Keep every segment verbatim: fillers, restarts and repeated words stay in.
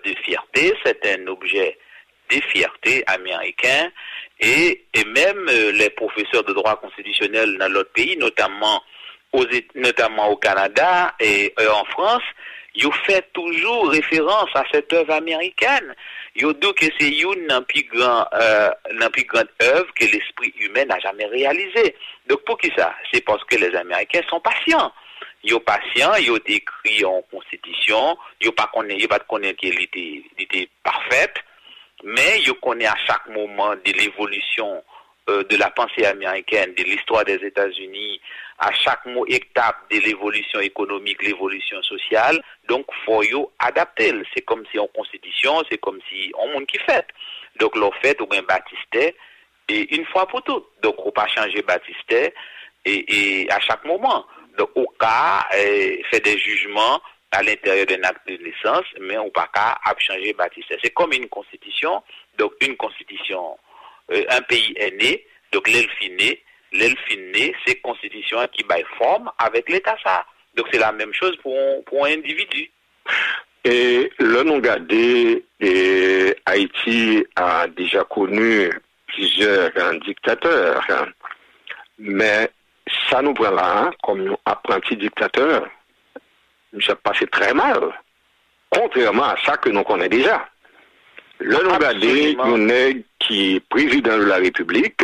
de fierté, c'est un objet de fierté américain, et, et même euh, les professeurs de droit constitutionnel dans l'autre pays, notamment, aux, notamment au Canada et euh, en France, ils fait toujours référence à cette œuvre américaine. Ils disent que c'est une plus grande euh, plus grande œuvre que l'esprit humain n'a jamais réalisée. Donc pour qui ça? C'est parce que les Américains sont patients. Ils sont patients, ils ont écrit en constitution, ils n'ont pas connaît, pas connaître qu'elle était, était parfaite, mais ils connaissent à chaque moment de l'évolution euh, de la pensée américaine, de l'histoire des États-Unis, à chaque mot étape de l'évolution économique, l'évolution sociale. Donc, faut y adapter. C'est comme si en constitution, c'est comme si on monde qui fait. Donc, l'on fait ou bien Baptiste et une fois pour toutes. Donc, on pas changer Baptiste et, et à chaque moment. Donc, au cas, euh, fait des jugements à l'intérieur d'un acte de naissance, mais on pas qu'à changer Baptiste. C'est comme une constitution. Donc, une constitution, euh, un pays est né, donc l'elfe né, l'elfe né, c'est constitution qui baille forme avec l'État ça. Donc, c'est la même chose pour un, pour un individu. Et là, nous regardons, et Haïti a déjà connu plusieurs hein, dictateurs, hein, mais ça nous prend là hein, comme apprenti dictateur. Ça passé très mal, contrairement à ça que nous connaissons déjà. Là, nous regardons, nous sommes qui est président de la République,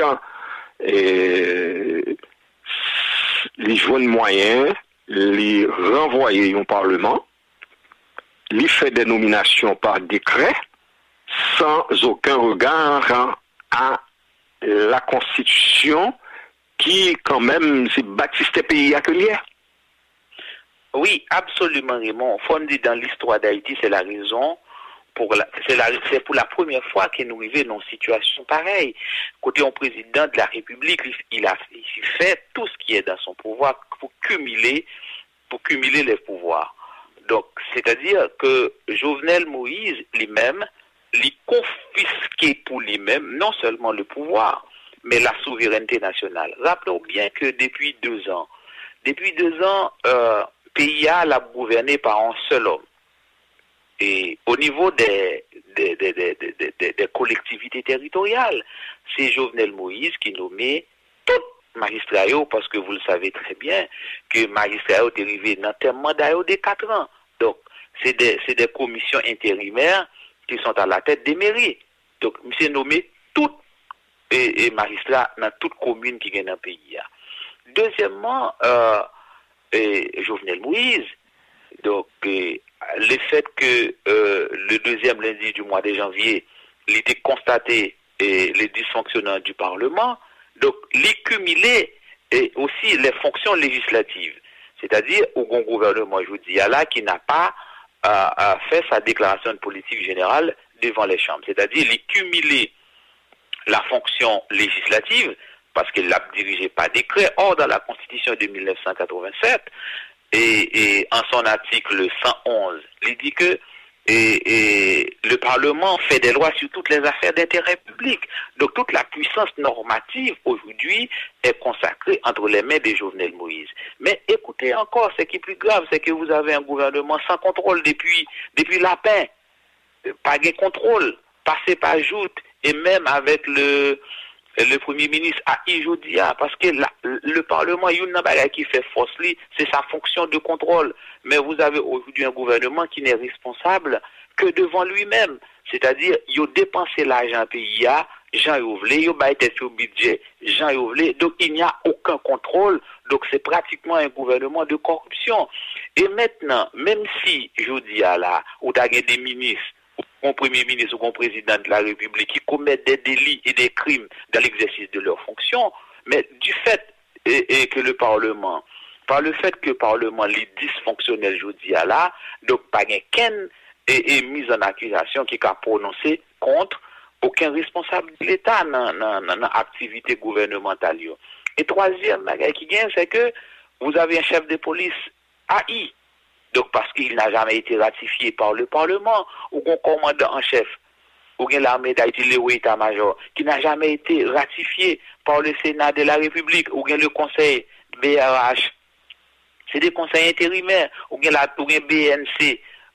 et les jeunes moyens, les renvoyer au Parlement, les fait des nominations par décret, sans aucun regard à la Constitution, qui, quand même, c'est Baptiste Pays accueillir. Oui, absolument, Raymond. Faut dire dans l'histoire d'Haïti, c'est la raison. Pour la, c'est, la, c'est pour la première fois que nous vivons dans une situation pareille. Côté un président de la République, il a il fait tout ce qui est dans son pouvoir pour cumuler, pour cumuler les pouvoirs. Donc, c'est-à-dire que Jovenel Moïse lui-même, lui confisquait pour lui-même non seulement le pouvoir, mais la souveraineté nationale. Rappelons bien que depuis deux ans, depuis deux ans, euh, P I A l'a gouverné par un seul homme. Et au niveau des, des, des, des, des, des, des collectivités territoriales, c'est Jovenel Moïse qui nommait tout magistrat, parce que vous le savez très bien, que magistrat est arrivé dans un mandat de quatre ans. Donc, c'est des, c'est des commissions intérimaires qui sont à la tête des mairies. Donc, c'est nommé tout et, et magistrat dans toute commune qui est dans le pays. Deuxièmement, euh, et Jovenel Moïse, donc et, le fait que euh, le deuxième lundi du mois de janvier, il était constaté et, les dysfonctionnements du Parlement, donc les cumuler et aussi les fonctions législatives, c'est-à-dire au bon gouvernement, je vous dis, là, qui n'a pas euh, fait sa déclaration de politique générale devant les chambres, c'est-à-dire les cumuler la fonction législative, parce qu'il l'a dirigé par décret. Or, dans la Constitution de mille neuf cent quatre-vingt-sept, et, et en son article cent onze, il dit que et, et le Parlement fait des lois sur toutes les affaires d'intérêt public. Donc, toute la puissance normative, aujourd'hui, est consacrée entre les mains de Jovenel Moïse. Mais écoutez encore, ce qui est plus grave, c'est que vous avez un gouvernement sans contrôle depuis, depuis la paix. Pas de contrôle, passé par joute, et même avec le... le Premier ministre a Ijodia, parce que la, le Parlement, il y a une bagarre qui fait force, c'est sa fonction de contrôle. Mais vous avez aujourd'hui un gouvernement qui n'est responsable que devant lui-même. C'est-à-dire, il a dépensé l'argent pays, Jean Yovlé, il a été sur le budget, Jean Yovlé, donc il n'y a aucun contrôle. Donc c'est pratiquement un gouvernement de corruption. Et maintenant, même si, je dis là, ou avez des ministres, un premier ministre ou un président de la République qui commettent des délits et des crimes dans l'exercice de leurs fonctions, mais du fait et, et que le Parlement, par le fait que le Parlement est dysfonctionnel, je dis là, donc pas qu'un est mise en accusation qui a prononcé contre aucun responsable de l'État dans l'activité gouvernementale. Et troisième bagage qui gagne, c'est que vous avez un chef de police A I. Donc, parce qu'il n'a jamais été ratifié par le Parlement, ou un commandant en chef, ou bien l'armée d'Haïti, le état-major, qui n'a jamais été ratifié par le Sénat de la République, ou bien le Conseil B R H. C'est des conseils intérimaires, ou bien la ou bien B N C,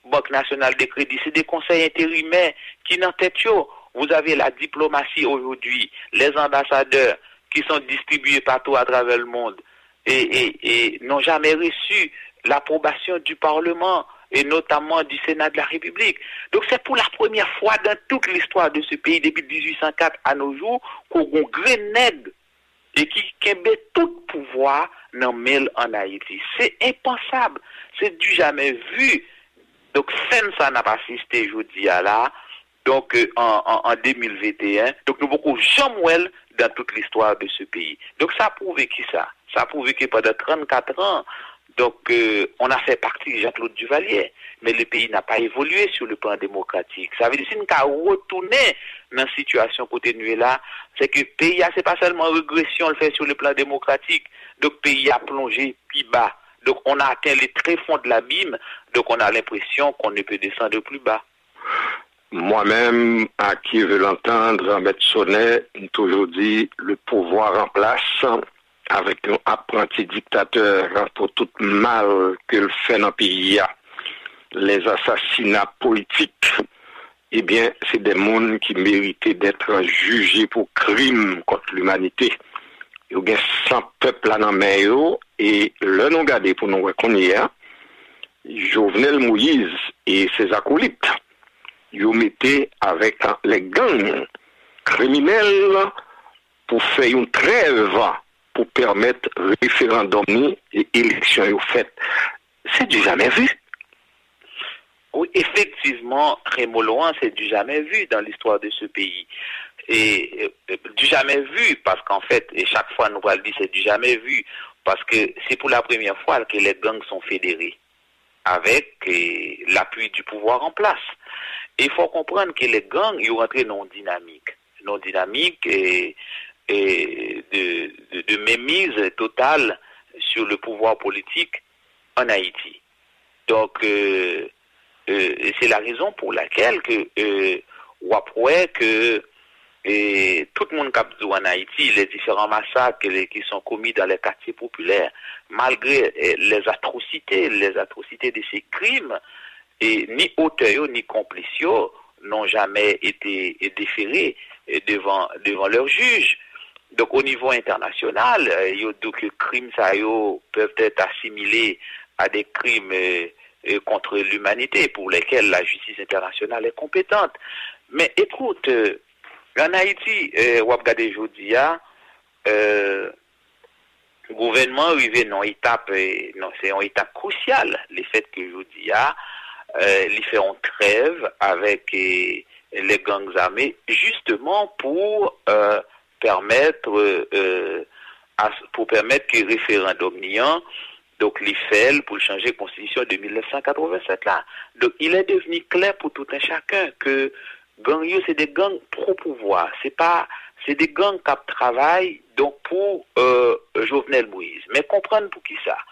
Banque nationale de crédit, c'est des conseils intérimaires qui n'en tête. Vous avez la diplomatie aujourd'hui, les ambassadeurs qui sont distribués partout à travers le monde et, et, et n'ont jamais reçu l'approbation du Parlement et notamment du Sénat de la République. Donc c'est pour la première fois dans toute l'histoire de ce pays, depuis dix-huit cent quatre à nos jours, qu'on a un grenade et qui kembe tout pouvoir dans mail en Haïti. C'est impensable, c'est du jamais vu. Donc ça n'a pas assisté jeudi à là, donc euh, en, en, en deux mille vingt et un. Donc nous beaucoup jamais dans toute l'histoire de ce pays. Donc ça a prouvé qui ça? Ça a prouvé que pendant trente-quatre ans, donc euh, on a fait partie de Jean-Claude Duvalier, mais le pays n'a pas évolué sur le plan démocratique. Ça veut dire que si nous avons retourné dans la situation côté nous là, c'est que le pays, c'est pas seulement régression le fait sur le plan démocratique, donc le pays a plongé plus bas. Donc on a atteint les tréfonds de l'abîme, donc on a l'impression qu'on ne peut descendre plus bas. Moi-même, à qui veut l'entendre, M. Sonnet, toujours dit le pouvoir en place avec un apprenti dictateur pour tout mal que le fait dans le pays, les assassinats politiques, eh bien, c'est des mondes qui méritaient d'être jugés pour crimes contre l'humanité. Il y a cent peuples là dans le et le nous garder pour nous reconnaître, Jovenel Moïse et ses acolytes, ils mettaient avec les gangs criminels pour faire une trêve pour permettre référendum et élection faites. C'est du jamais vu. Oui, effectivement, Raymond Laurent, c'est du jamais vu dans l'histoire de ce pays. Et euh, du jamais vu, parce qu'en fait, et chaque fois nous allons dire c'est du jamais vu, parce que c'est pour la première fois que les gangs sont fédérés avec euh, l'appui du pouvoir en place. Et il faut comprendre que les gangs, ils ont rentré dans une dynamique, une dynamique et, et de, de, de mémise totale sur le pouvoir politique en Haïti. Donc, euh, euh, c'est la raison pour laquelle que euh, on approuve que et tout le monde qui en Haïti, les différents massacres les, qui sont commis dans les quartiers populaires, malgré eh, les atrocités, les atrocités de ces crimes, et ni auteurs ni complices n'ont jamais été déférés devant devant leurs juges. Donc au niveau international, il y a donc crimes ça yo peuvent être assimilés à des crimes euh, contre l'humanité pour lesquels la justice internationale est compétente. Mais écoute, euh, en Haïti, euh, on regarde aujourd'hui, euh, le gouvernement arrivé dans une étape, euh, non, c'est une étape cruciale, le fait que aujourd'hui, euh, il fait une trêve avec euh, les gangs armés, justement pour euh, permettre, euh, à, pour permettre que le référendum niant, donc l'I F E L pour changer la constitution de mille neuf cent quatre-vingt-sept là. Donc il est devenu clair pour tout un chacun que gangs, c'est des gangs pro-pouvoir. C'est pas, c'est des gangs qui travaillent donc pour euh, Jovenel Moïse. Mais comprendre pour qui ça.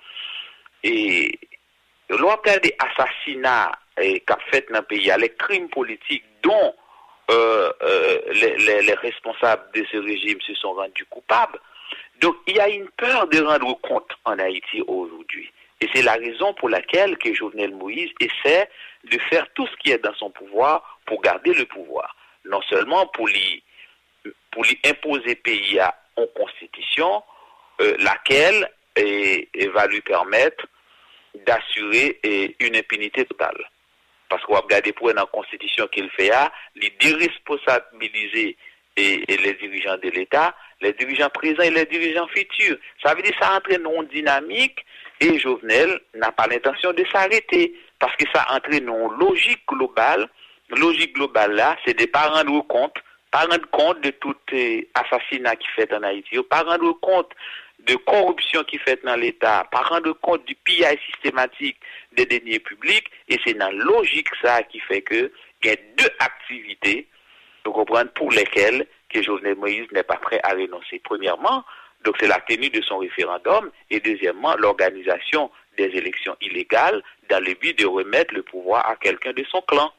Et l'on parle des assassinats qu'a fait dans le pays, les crimes politiques dont euh, euh, les, les, les responsables de ce régime se sont rendus coupables. Donc il y a une peur de rendre compte en Haïti aujourd'hui. Et c'est la raison pour laquelle que Jovenel Moïse essaie de faire tout ce qui est dans son pouvoir pour garder le pouvoir. Non seulement pour lui, pour lui imposer pays à une constitution, euh, laquelle et, et va lui permettre d'assurer et, une impunité totale. Parce qu'on va regarder pour une constitution qu'il fait, il déresponsabiliser et, et les dirigeants de l'État, les dirigeants présents et les dirigeants futurs. Ça veut dire que ça entraîne une dynamique et Jovenel n'a pas l'intention de s'arrêter parce que ça entraîne une logique globale. Logique globale là, c'est de ne pas rendre compte, pas rendre compte de tout euh, assassinat qui fait en Haïti, pas rendre compte de corruption qui fait dans l'État, pas rendre compte du pillage systématique des deniers publics, et c'est dans la logique ça qui fait que il y a deux activités, vous comprenez, pour lesquelles que Jovenel Moïse n'est pas prêt à renoncer. Premièrement, donc c'est la tenue de son référendum, et deuxièmement, l'organisation des élections illégales dans le but de remettre le pouvoir à quelqu'un de son clan.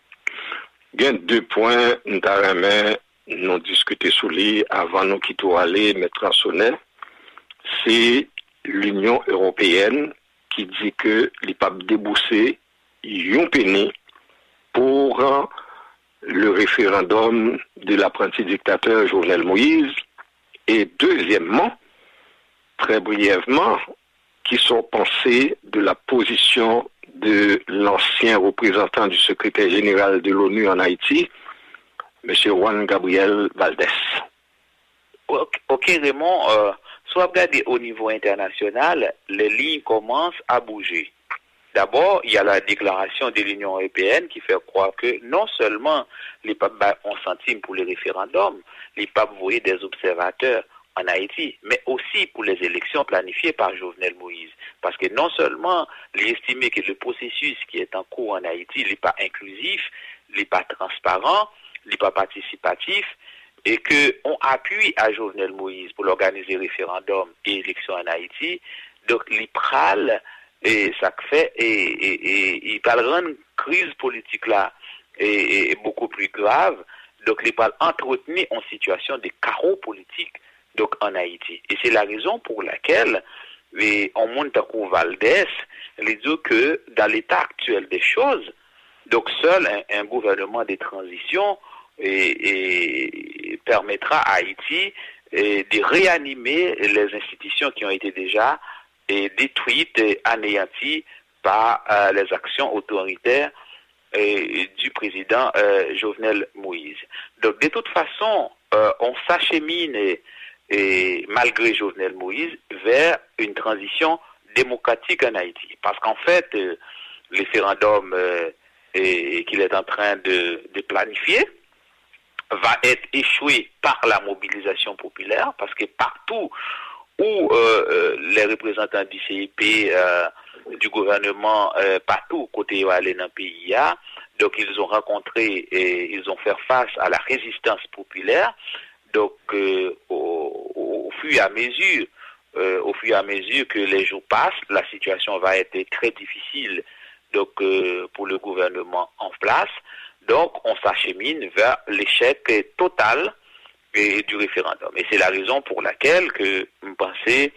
Il y a deux points, nous nous discuter sur lui avant nous quitter aller mettre en sonnet. C'est l'Union européenne qui dit que les papes débourser yon péné pour euh, le référendum de l'apprenti dictateur Jovenel Moïse. Et deuxièmement, très brièvement, qui sont pensés de la position de l'ancien représentant du secrétaire général de l'ONU en Haïti, M. Juan Gabriel Valdés. Ok, ok, Raymond, euh, soit regardé au niveau international, les lignes commencent à bouger. D'abord, il y a la déclaration de l'Union européenne qui fait croire que non seulement les papes ont centime pour les référendums, les papes voyaient des observateurs en Haïti, mais aussi pour les élections planifiées par Jovenel Moïse. Parce que non seulement il estimait que le processus qui est en cours en Haïti n'est pas inclusif, n'est pas transparent, n'est pas participatif, et qu'on appuie à Jovenel Moïse pour l'organiser référendum et élections en Haïti, donc l'IPRAL, et ça fait, et, et, et il va rendre crise politique là et, et beaucoup plus grave, donc il va entretenir en situation de chaos politique donc en Haïti. Et c'est la raison pour laquelle et on monte à Valdés, il dit que dans l'état actuel des choses, donc seul un, un gouvernement de transition et, et permettra à Haïti et, de réanimer les institutions qui ont été déjà et, détruites et anéanties par euh, les actions autoritaires et, du président euh, Jovenel Moïse. Donc de toute façon, euh, on s'achemine et, et malgré Jovenel Moïse vers une transition démocratique en Haïti. Parce qu'en fait, euh, le référendum euh, qu'il est en train de, de planifier va être échoué par la mobilisation populaire, parce que partout où euh, les représentants du C I P, euh, du gouvernement, euh, partout côté où aller dans le pays, donc ils ont rencontré et ils ont fait face à la résistance populaire. Donc euh, au, au, au fur et à mesure, euh, au fur et à mesure que les jours passent, la situation va être très difficile donc euh, pour le gouvernement en place. Donc on s'achemine vers l'échec total et, du référendum. Et c'est la raison pour laquelle que je pensais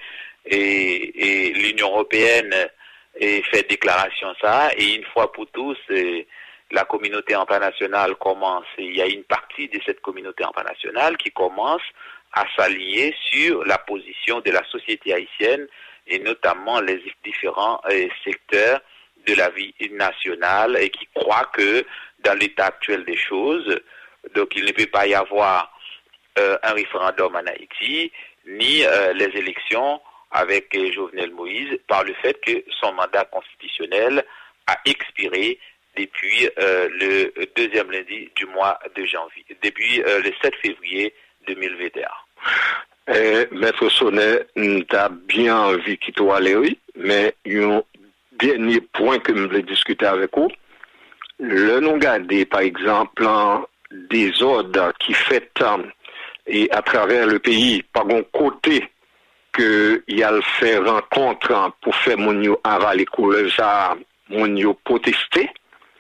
et, et l'Union européenne et fait déclaration ça, et une fois pour tous, et la communauté internationale commence, et il y a une partie de cette communauté internationale qui commence à s'aligner sur la position de la société haïtienne, et notamment les différents euh, secteurs de la vie nationale, et qui croient que dans l'état actuel des choses, donc il ne peut pas y avoir euh, un référendum en Haïti, ni euh, les élections avec euh, Jovenel Moïse, par le fait que son mandat constitutionnel a expiré depuis euh, le deuxième lundi du mois de janvier, depuis euh, le sept février deux mille vingt et un. Eh, Maître Sonnet, t'as bien envie qu'il soit allé, oui, mais un dernier point que je voulais discuter avec vous, le non gardé, par exemple, des ordres qui fait et à travers le pays, par un côté que il y a le fait rencontre pour faire mon yo avaler couleur ça, mon yo protester,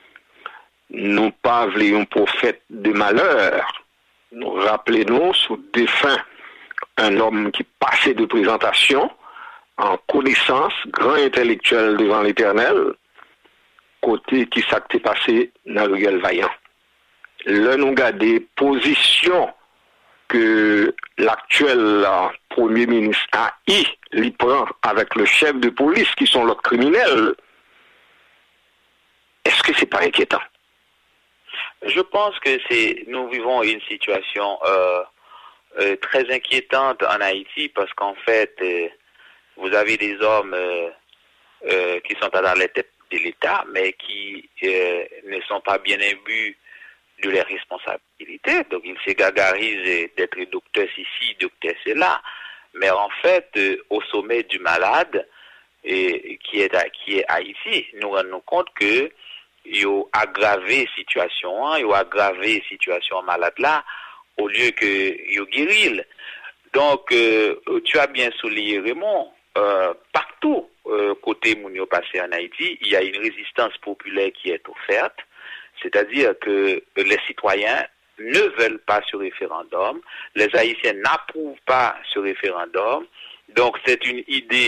nous pas un prophète de malheur. Nous rappelons sous défunt un homme qui passait de présentation en connaissance, grand intellectuel devant l'Éternel, côté qui s'est passé dans le Vaillant. Là, nous avons des positions que l'actuel Premier ministre a eu, il prend avec le chef de police qui sont l'autre criminels. Est-ce que c'est pas inquiétant? Je pense que c'est nous vivons une situation euh, euh, très inquiétante en Haïti, parce qu'en fait, euh, vous avez des hommes euh, euh, qui sont dans les têtes de l'État, mais qui euh, ne sont pas bien imbus de leurs responsabilités. Donc ils se gargarisent d'être docteur ici, docteur là, mais en fait, euh, au sommet du malade, et, qui est à, qui est Haïti, nous rendons compte que ils ont aggravé la situation, ils ont aggravé la situation malade là, au lieu que ils ont guéri. Donc, euh, tu as bien souligné, Raymond, euh, partout, euh, côté Mounio passé en Haïti, il y a une résistance populaire qui est offerte, c'est-à-dire que les citoyens ne veulent pas ce référendum, les Haïtiens n'approuvent pas ce référendum, donc c'est une idée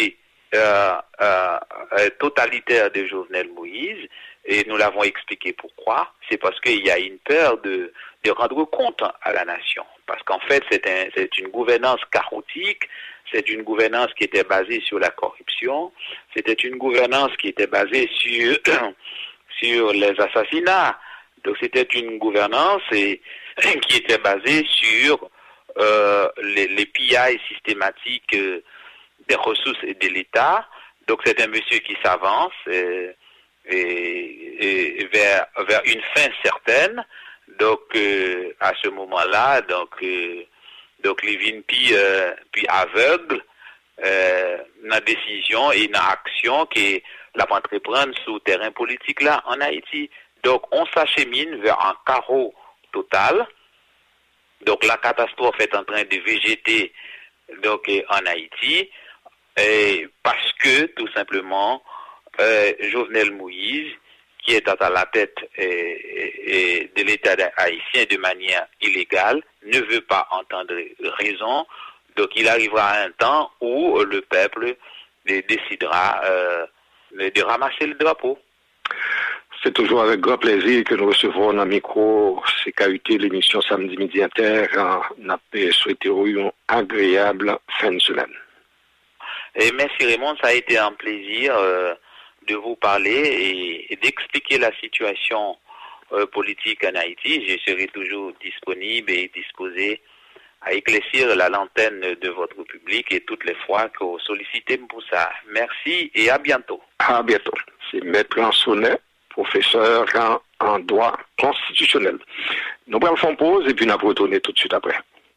euh, euh, totalitaire de Jovenel Moïse, et nous l'avons expliqué pourquoi. C'est parce qu'il y a une peur de, de rendre compte à la nation. Parce qu'en fait, c'est un, c'est une gouvernance chaotique, c'est une gouvernance qui était basée sur la corruption, c'était une gouvernance qui était basée sur, sur les assassinats. Donc c'était une gouvernance et, qui était basée sur euh, les, les pillages systématiques euh, des ressources de l'État. Donc c'est un monsieur qui s'avance euh, et, et vers, vers une fin certaine. Donc euh, à ce moment-là, donc euh, donc les vignes puis euh, puis aveugles euh, dans décision et dans action qui la entreprendre sur le terrain politique là en Haïti. Donc on s'achemine vers un chaos total. Donc la catastrophe est en train de végéter donc en Haïti et parce que tout simplement euh, Jovenel Moïse qui est à la tête euh, euh, de l'État haïtien de manière illégale, ne veut pas entendre raison. Donc il arrivera un temps où le peuple décidera euh, de ramasser le drapeau. C'est toujours avec grand plaisir que nous recevons dans le micro C K U T, l'émission Samedi Midi Inter. On a souhaité une agréable fin de semaine. Et merci Raymond, ça a été un plaisir euh, de vous parler et, et d'expliquer la situation euh, politique en Haïti. Je serai toujours disponible et disposé à éclaircir la lanterne de votre public et toutes les fois que vous sollicitez pour ça. Merci et à bientôt. À bientôt. C'est Maître Lansonnet, professeur en, en droit constitutionnel. Nous allons faire une pause et puis nous allons retourner tout de suite après.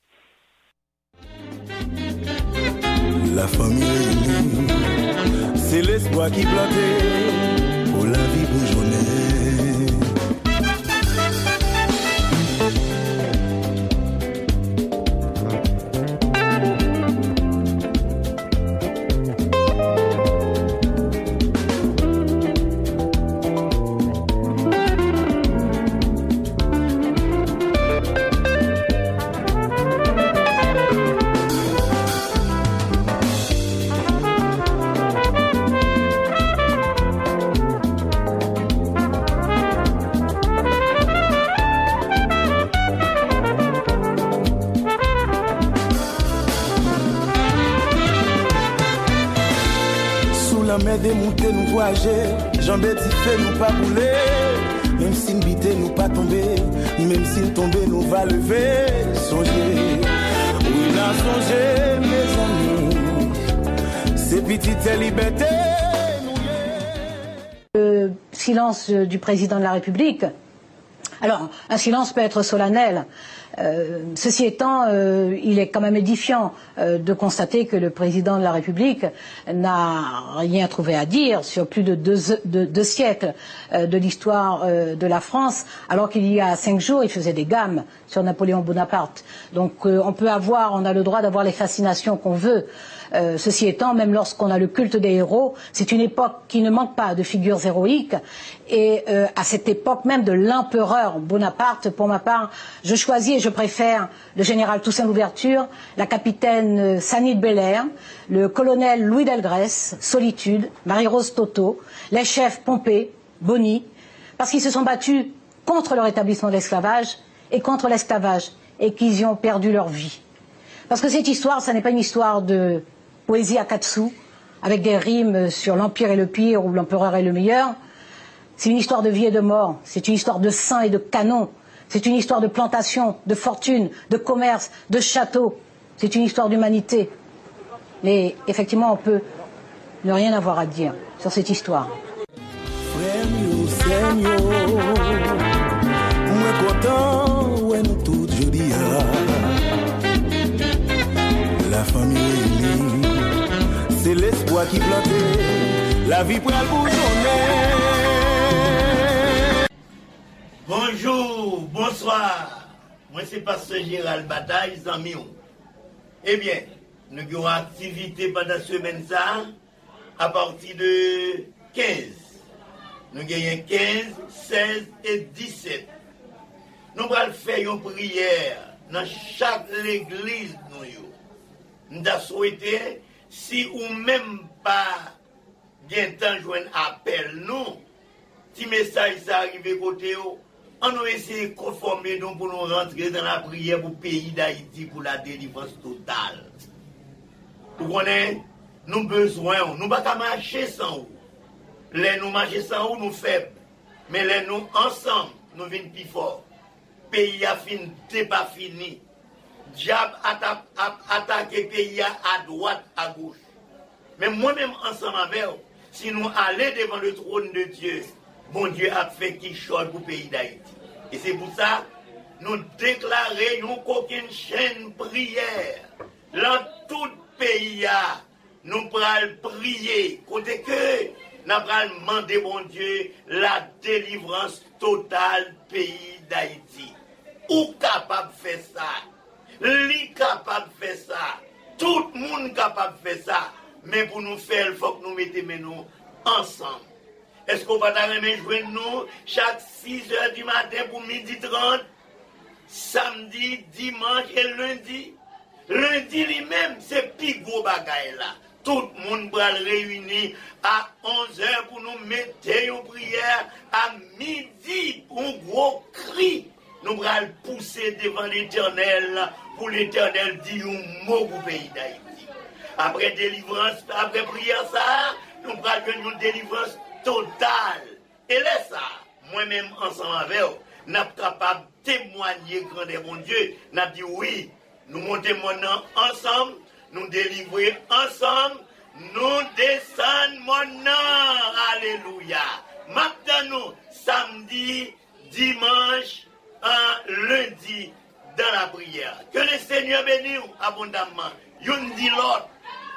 La famille, c'est l'espoir qui plantait pour la vie bourgeonnée. Démonter nous voyager, jambes fait nous pas bouler, même si nous biter nous pas tomber, même si nous tomber nous va lever, songer, oui n'a songer mes amis, c'est petite liberté. Le silence du président de la République, alors un silence peut être solennel. Euh, ceci étant, euh, il est quand même édifiant euh, de constater que le président de la République n'a rien trouvé à dire sur plus de deux, de, deux siècles euh, de l'histoire euh, de la France, alors qu'il y a cinq jours, il faisait des gammes sur Napoléon Bonaparte. Donc euh, on peut avoir, on a le droit d'avoir les fascinations qu'on veut. Euh, ceci étant, même lorsqu'on a le culte des héros, c'est une époque qui ne manque pas de figures héroïques. Et euh, à cette époque même de l'empereur Bonaparte, pour ma part, je choisis et je préfère le général Toussaint Louverture, la capitaine Sani de Belair, le colonel Louis Delgrès, Solitude, Marie-Rose Toto, les chefs Pompée, Bonny, parce qu'ils se sont battus contre le rétablissement de l'esclavage et contre l'esclavage, et qu'ils y ont perdu leur vie. Parce que cette histoire, ça n'est pas une histoire de poésie à quatre sous, avec des rimes sur l'Empire est le pire ou l'Empereur est le meilleur. C'est une histoire de vie et de mort, c'est une histoire de sang et de canon, c'est une histoire de plantation, de fortune, de commerce, de château, c'est une histoire d'humanité. Mais effectivement, on peut ne rien avoir à dire sur cette histoire. La famille, c'est l'espoir qui plantait, la vie pour la bourgeonnée. Bonjour, bonsoir. Moi c'est Pasteur Gérald Bataille, Zamion. Eh bien, nous avons activité pendant la semaine ça, à partir de quinze. Nous avons quinze, seize et dix-sept. Nous allons faire une prière dans chaque église. Nous avons souhaité, si ou même pas bien temps joindre appel nous, si message ça arrive côté on nous essayer de conformer nous pour nous rentrer dans la prière pour le pays d'Haïti pour la délivrance totale. Vous connaissez, nous besoin, nous ne pouvons pas marcher sans vous. Les nous marcher sans vous, nous faibles. Mais les nous ensemble, nous venons plus fort. Le pays a fini, c'est pas fini. Diable attaque le pays à droite, à gauche. Mais moi-même ensemble avec vous, si nous allons devant le trône de Dieu, bon Dieu a fait qu'il chose pour le pays d'Haïti. Et c'est pour ça nous déclarons qu'aucune chaîne prière dans tout pays, nous pourrons prier, côté que nous pourrons demander, bon Dieu, la délivrance totale du pays d'Haïti. Ou capable de faire ça, li capable de faire ça, tout le monde capable de faire ça, mais pour nous faire, il faut que nous mettions nous ensemble. Est-ce qu'on va t'arriver joindre nous chaque six heures du matin pour midi trente, samedi, dimanche et lundi? Lundi lui-même, c'est plus gros bagaille là. Tout le monde va le réunir à onze heures pour nous mettre en prière. À midi, pour un gros cri, nous allons pousser devant l'Éternel pour l'Éternel dire un mot pour le pays d'Haïti. Après délivrance, après prière, ça, nous allons une délivrance totale. Et là, ça, moi-même, ensemble avec vous, nous sommes capables de témoigner, grand et bon Dieu. Nous avons dit oui, nous montons maintenant ensemble, nous délivrons ensemble, nous descendons maintenant. Alléluia. Maintenant, samedi, dimanche, un lundi, dans la prière. Que le Seigneur bénisse abondamment. Y'on dit l'autre.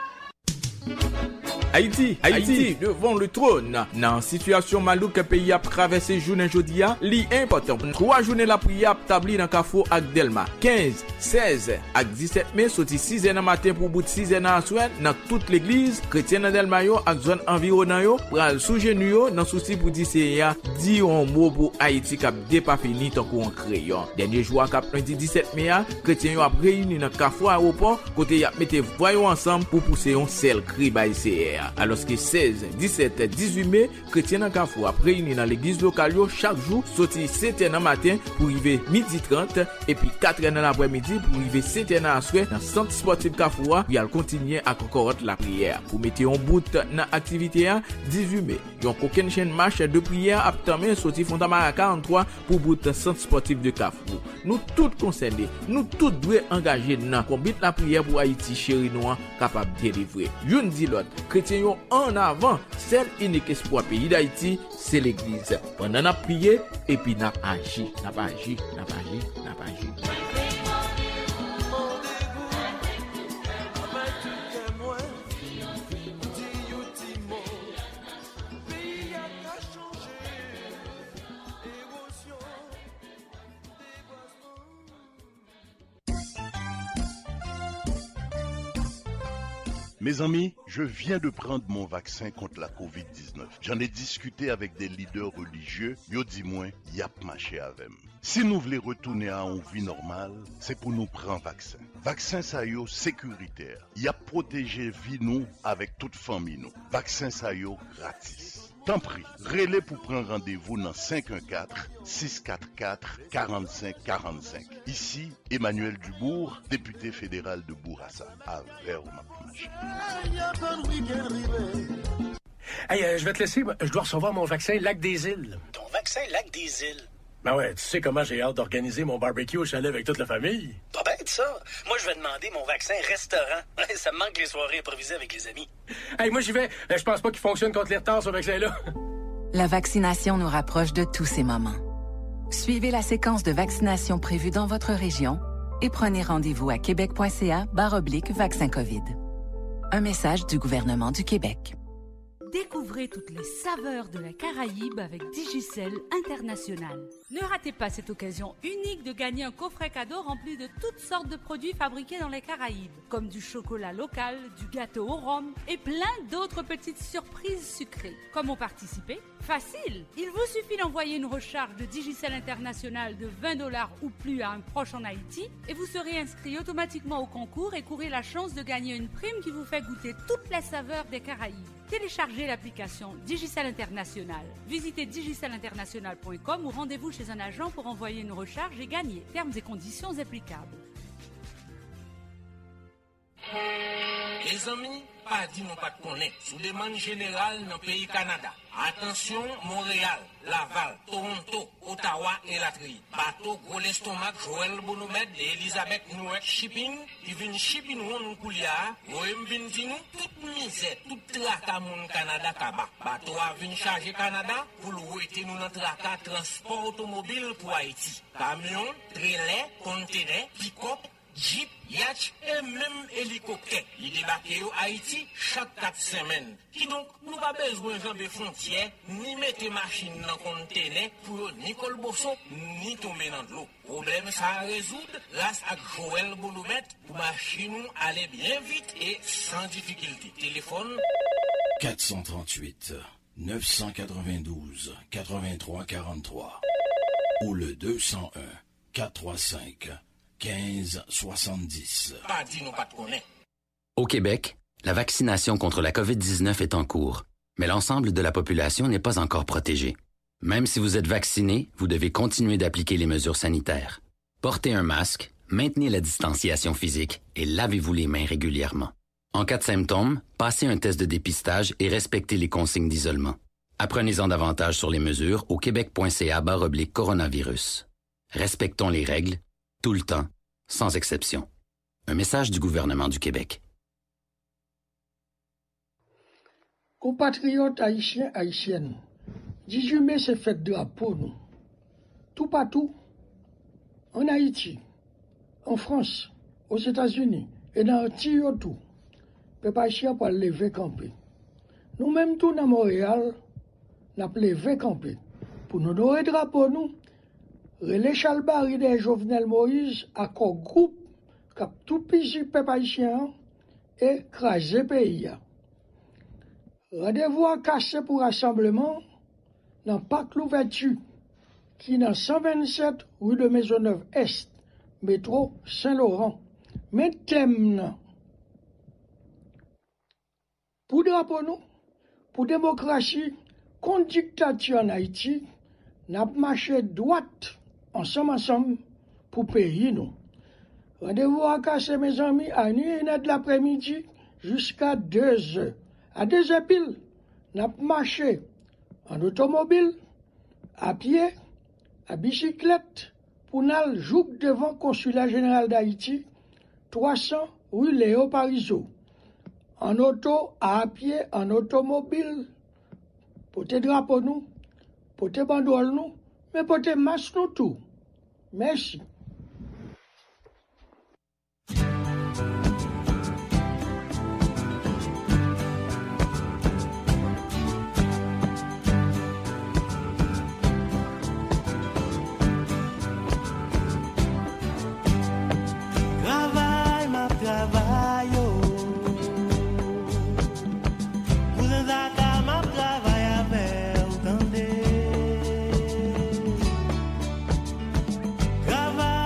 Haïti, Haïti, devant le trône. Dans situation malouk que pays a traversé journée jodia, li important. Trois journées la prière établie dans Kafo ak Delma. quinze, seize ak dix-sept mai, sorti six heures matin pour bout six heures dans soir dans toute l'église chrétienne dans Delma yo ak zone environnant yo, pral sous genou yo dans souci pour dire c'est di un mot pour Haïti k'ap dépa fini tant qu'on crayon. Dernier jour k'ap lundi dix-sept mai, chrétien yo a réuni dans Kafo aéroport côté y a mette voyons ensemble pour pousser un seul cri by C R. Alors que seize, dix-sept, dix-huit mai, chrétiens dans Kafou a réuni dans l'église locale chaque jour, sorti sept heures dans matin pour arriver midi trente et puis quatre heures dans l'après-midi pour arriver sept heures dans la soirée dans le centre sportif Kafou et il continue à encore la prière. Pour mettre en bout dans l'activité dix-huit mai, il y a aucune chaîne marche de prière à terminer sorti Fondamara quarante-trois pour bout dans le centre sportif de Kafou. Nous tous concernés, nous tous devons engager dans combat la prière pour Haïti chéri nous capable de délivrer. Yon dit l'autre, chrétiens en avant, seul unique espoir pays d'Haïti, c'est l'église. Pendant n'a prié et puis n'a agi, n'a pas agi, n'a pas agi, n'a pas agi. Mes amis, je viens de prendre mon vaccin contre la covid dix-neuf. J'en ai discuté avec des leaders religieux, yo dit moins, yap marché avec. Si nous voulons retourner à une vie normale, c'est pour nous prendre vaccin. Vaccin ça yo sécuritaire. Y a protégé vie nous avec toute famille nous. Vaccin ça yo gratis. Tant pis, relais pour prendre rendez-vous dans cinq un quatre, six quatre quatre, quarante-cinq quarante-cinq. Ici, Emmanuel Dubourg, député fédéral de Bourassa. À vers Hey, euh, je vais te laisser, je dois recevoir mon vaccin Lac des Îles. Ton vaccin Lac des Îles? Ben ouais, tu sais comment j'ai hâte d'organiser mon barbecue au chalet avec toute la famille. Pas bête ça. Moi, je vais demander mon vaccin restaurant. Ça me manque les soirées improvisées avec les amis. Hey, moi j'y vais. Je pense pas qu'il fonctionne contre les retards, ce vaccin-là. La vaccination nous rapproche de tous ces moments. Suivez la séquence de vaccination prévue dans votre région et prenez rendez-vous à québec.ca barre oblique vaccin COVID. Un message du gouvernement du Québec. Découvrez toutes les saveurs de la Caraïbe avec Digicel International. Ne ratez pas cette occasion unique de gagner un coffret cadeau rempli de toutes sortes de produits fabriqués dans les Caraïbes, comme du chocolat local, du gâteau au rhum et plein d'autres petites surprises sucrées. Comment participer? Facile! Il vous suffit d'envoyer une recharge de Digicel International de vingt dollars ou plus à un proche en Haïti et vous serez inscrit automatiquement au concours et courez la chance de gagner une prime qui vous fait goûter toutes les saveurs des Caraïbes. Téléchargez l'application Digicel International. Visitez digicel international point com ou rendez-vous chez un agent pour envoyer une recharge et gagner. Termes et conditions applicables. Les amis, pas dit non pas de connaître. Sous demande générale dans le pays Canada. Attention, Montréal, Laval, Toronto, Ottawa et Latrie. Bateau Gros l'estomac, Joël Bonomède et Elisabeth Nouet Shipping, qui viennent shipping nous Koulia, Roem vin di nous, toute misère, toute traka mon Canada kaba. Bateau a vin charger Canada, pour l'ouéter nous dans traka transport automobile pour Haïti. Camion, trailer, conteneur, pick-up, Jeep, yacht et même hélicoptère. Il débarque au Haïti chaque quatre semaines. Qui donc, nous pas besoin de frontières, ni mettre machine dans le conteneur pour ni colbosso, ni tomber dans l'eau. Problème ça à résoudre grâce à Joël Boulomètre pour machine nous aller bien vite et sans difficulté. Téléphone quatre cent trente-huit neuf cent quatre-vingt-douze quatre-vingt-trois quarante-trois ou le deux cent un quatre cent trente-cinq quinze soixante-dix. Pas dit non pas de connaître. Au Québec, la vaccination contre la covid dix-neuf est en cours, mais l'ensemble de la population n'est pas encore protégée. Même si vous êtes vacciné, vous devez continuer d'appliquer les mesures sanitaires. Portez un masque, maintenez la distanciation physique et lavez-vous les mains régulièrement. En cas de symptômes, passez un test de dépistage et respectez les consignes d'isolement. Apprenez-en davantage sur les mesures au québec.ca barre oblique coronavirus. Respectons les règles, tout le temps, sans exception. Un message du gouvernement du Québec. Compatriotes haïtiens, haïtiennes, dix-huit mai c'est fête drapeau, nous. Tout partout, en Haïti, en France, aux États-Unis, et dans le Tio tout, peuple haïtien pour lever camper. Nous-mêmes, tout dans Montréal, nous avons levé camper. Pour nous donner drapeau, nous, Relais Chalbari de Jovenel Moïse à quoi groupe cap tout pisi peuple haïtien et crasé pays. Rendez-vous à cassé pour rassemblement dans Parc l'Ouverture qui dans cent vingt-sept rue de Maisonneuve Est, métro Saint-Laurent. Mais thème pour drapeau nous, pour démocratie, contre dictature en Haïti, n'a marché droite ensemble, ensemble, pour payer nous. Rendez-vous à casser, mes amis, à une heure de l'après-midi jusqu'à deux heures. À deux heures pile, n'a marché en automobile, à pied, à bicyclette, pour nous jouer devant le consulat général d'Haïti, trois cents rue Léo Parizeau. En auto, à pied, en automobile, pour te drapeau nous, pour te banderole nous, mais pour te masque nous tout. Merci. Travail, ma travail, vous êtes à ma travail avec entendez. Travail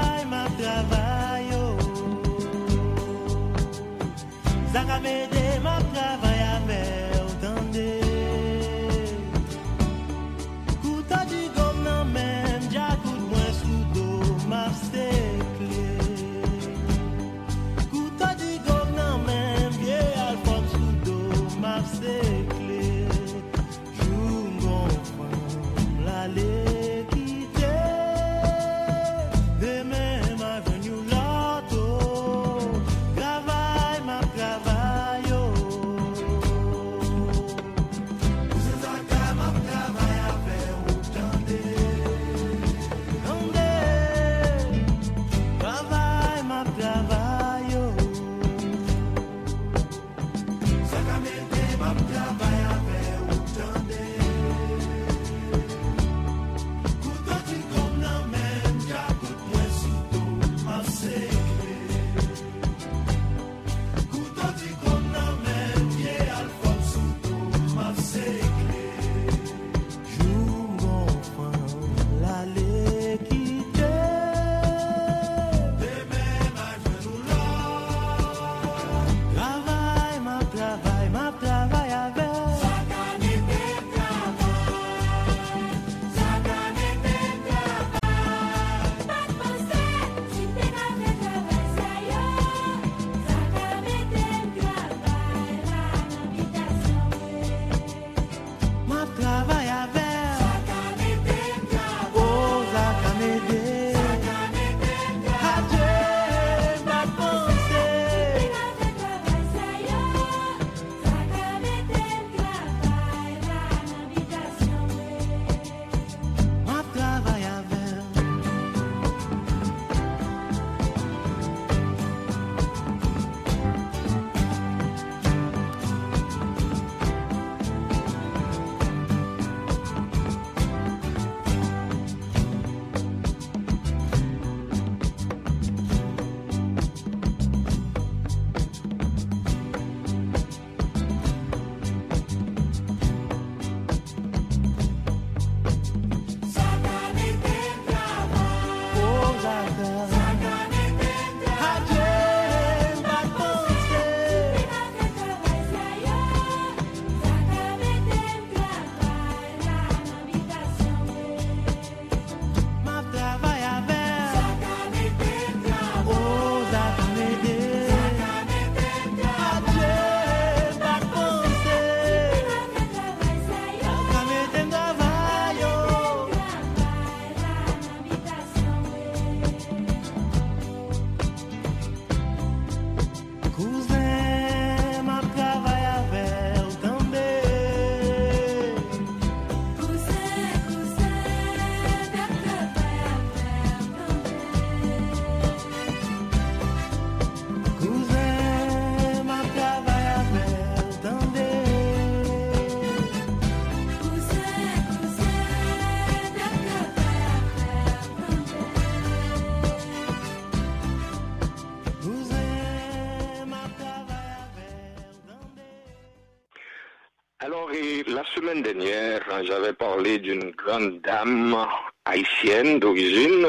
Alors, et la semaine dernière, j'avais parlé d'une grande dame haïtienne d'origine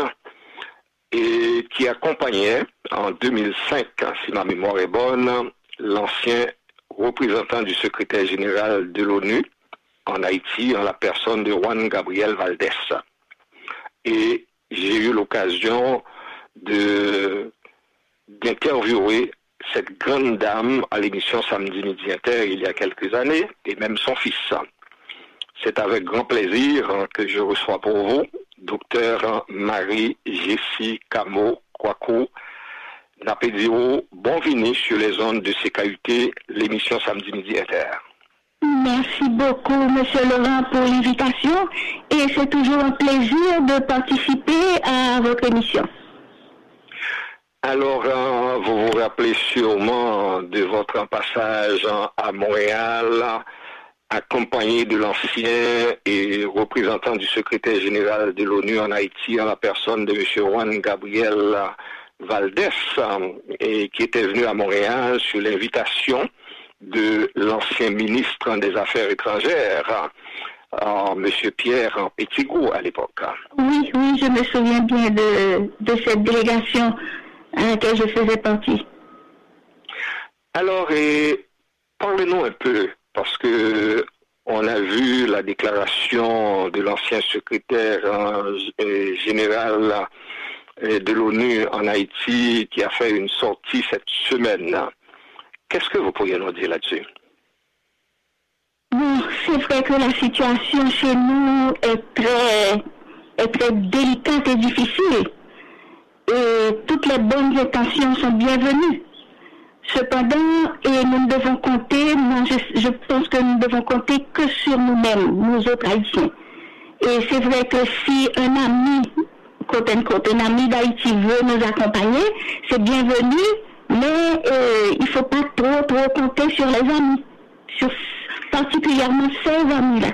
et qui accompagnait en deux mille cinq, si ma mémoire est bonne, l'ancien représentant du secrétaire général de l'ONU en Haïti, en la personne de Juan Gabriel Valdés. Et j'ai eu l'occasion de d'interviewer cette grande dame à l'émission Samedi Midi Inter il y a quelques années, et même son fils. C'est avec grand plaisir que je reçois pour vous docteur Marie-Jessie Camo-Kwaku Napédio. Bienvenue sur les ondes de C K U T, l'émission Samedi Midi Inter. Merci beaucoup, Monsieur Laurent, pour l'invitation, et c'est toujours un plaisir de participer à votre émission. Alors, euh, vous vous rappelez sûrement de votre passage à Montréal, accompagné de l'ancien et représentant du secrétaire général de l'ONU en Haïti, en la personne de M. Juan Gabriel Valdés, et qui était venu à Montréal sur l'invitation de l'ancien ministre des Affaires étrangères, euh, M. Pierre Petitgout à l'époque. Oui, oui, je me souviens bien de, de cette délégation à laquelle je faisais partie. Alors, et, parlez-nous un peu, parce que on a vu la déclaration de l'ancien secrétaire euh, général euh, de l'ONU en Haïti qui a fait une sortie cette semaine. Qu'est-ce que vous pourriez nous dire là-dessus? Bon, c'est vrai que la situation chez nous est très, est très délicate et difficile. Et toutes les bonnes intentions sont bienvenues. Cependant, et nous devons compter, moi je, je pense que nous ne devons compter que sur nous-mêmes, nous autres Haïtiens. Et c'est vrai que si un ami, quote unquote, un ami d'Haïti veut nous accompagner, c'est bienvenu, mais euh, il ne faut pas trop, trop compter sur les amis, sur particulièrement ces amis-là.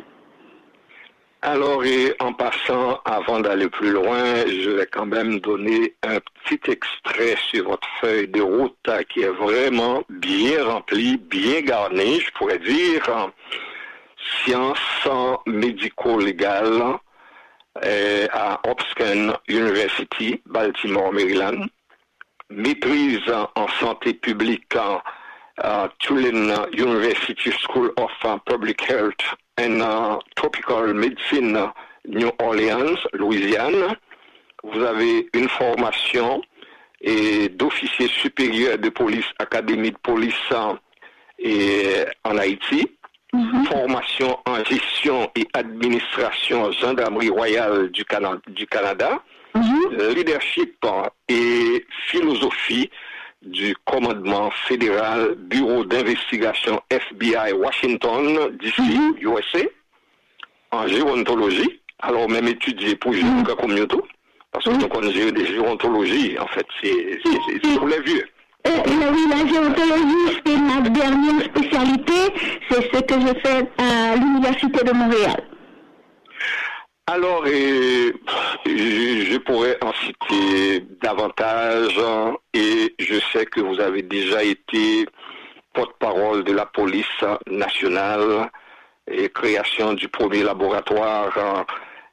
Alors, et en passant, avant d'aller plus loin, je vais quand même donner un petit extrait sur votre feuille de route qui est vraiment bien remplie, bien garnie, je pourrais dire. Sciences médico-légales à Hopkins University, Baltimore, Maryland. Maîtrise en santé publique à Tulane University School of Public Health and uh, Tropical Medicine, New Orleans, Louisiane. Vous avez une formation et d'officier supérieur de police, Académie de police et, en Haïti. Mm-hmm. Formation en gestion et administration Gendarmerie royale du, Cana- du Canada. Mm-hmm. Leadership et philosophie du commandement fédéral Bureau d'investigation F B I Washington D C, mm-hmm. U S A, en gérontologie. Alors même étudié pour gérer mm-hmm. comme nous tout, parce que mm-hmm. donc on gère des gérontologies, en fait, c'est, c'est, c'est, c'est pour les vieux. Euh, oui, la gérontologie, c'est ma dernière spécialité, c'est ce que je fais à l'Université de Montréal. Alors, et, je, je pourrais en citer davantage, et je sais que vous avez déjà été porte-parole de la police nationale et création du premier laboratoire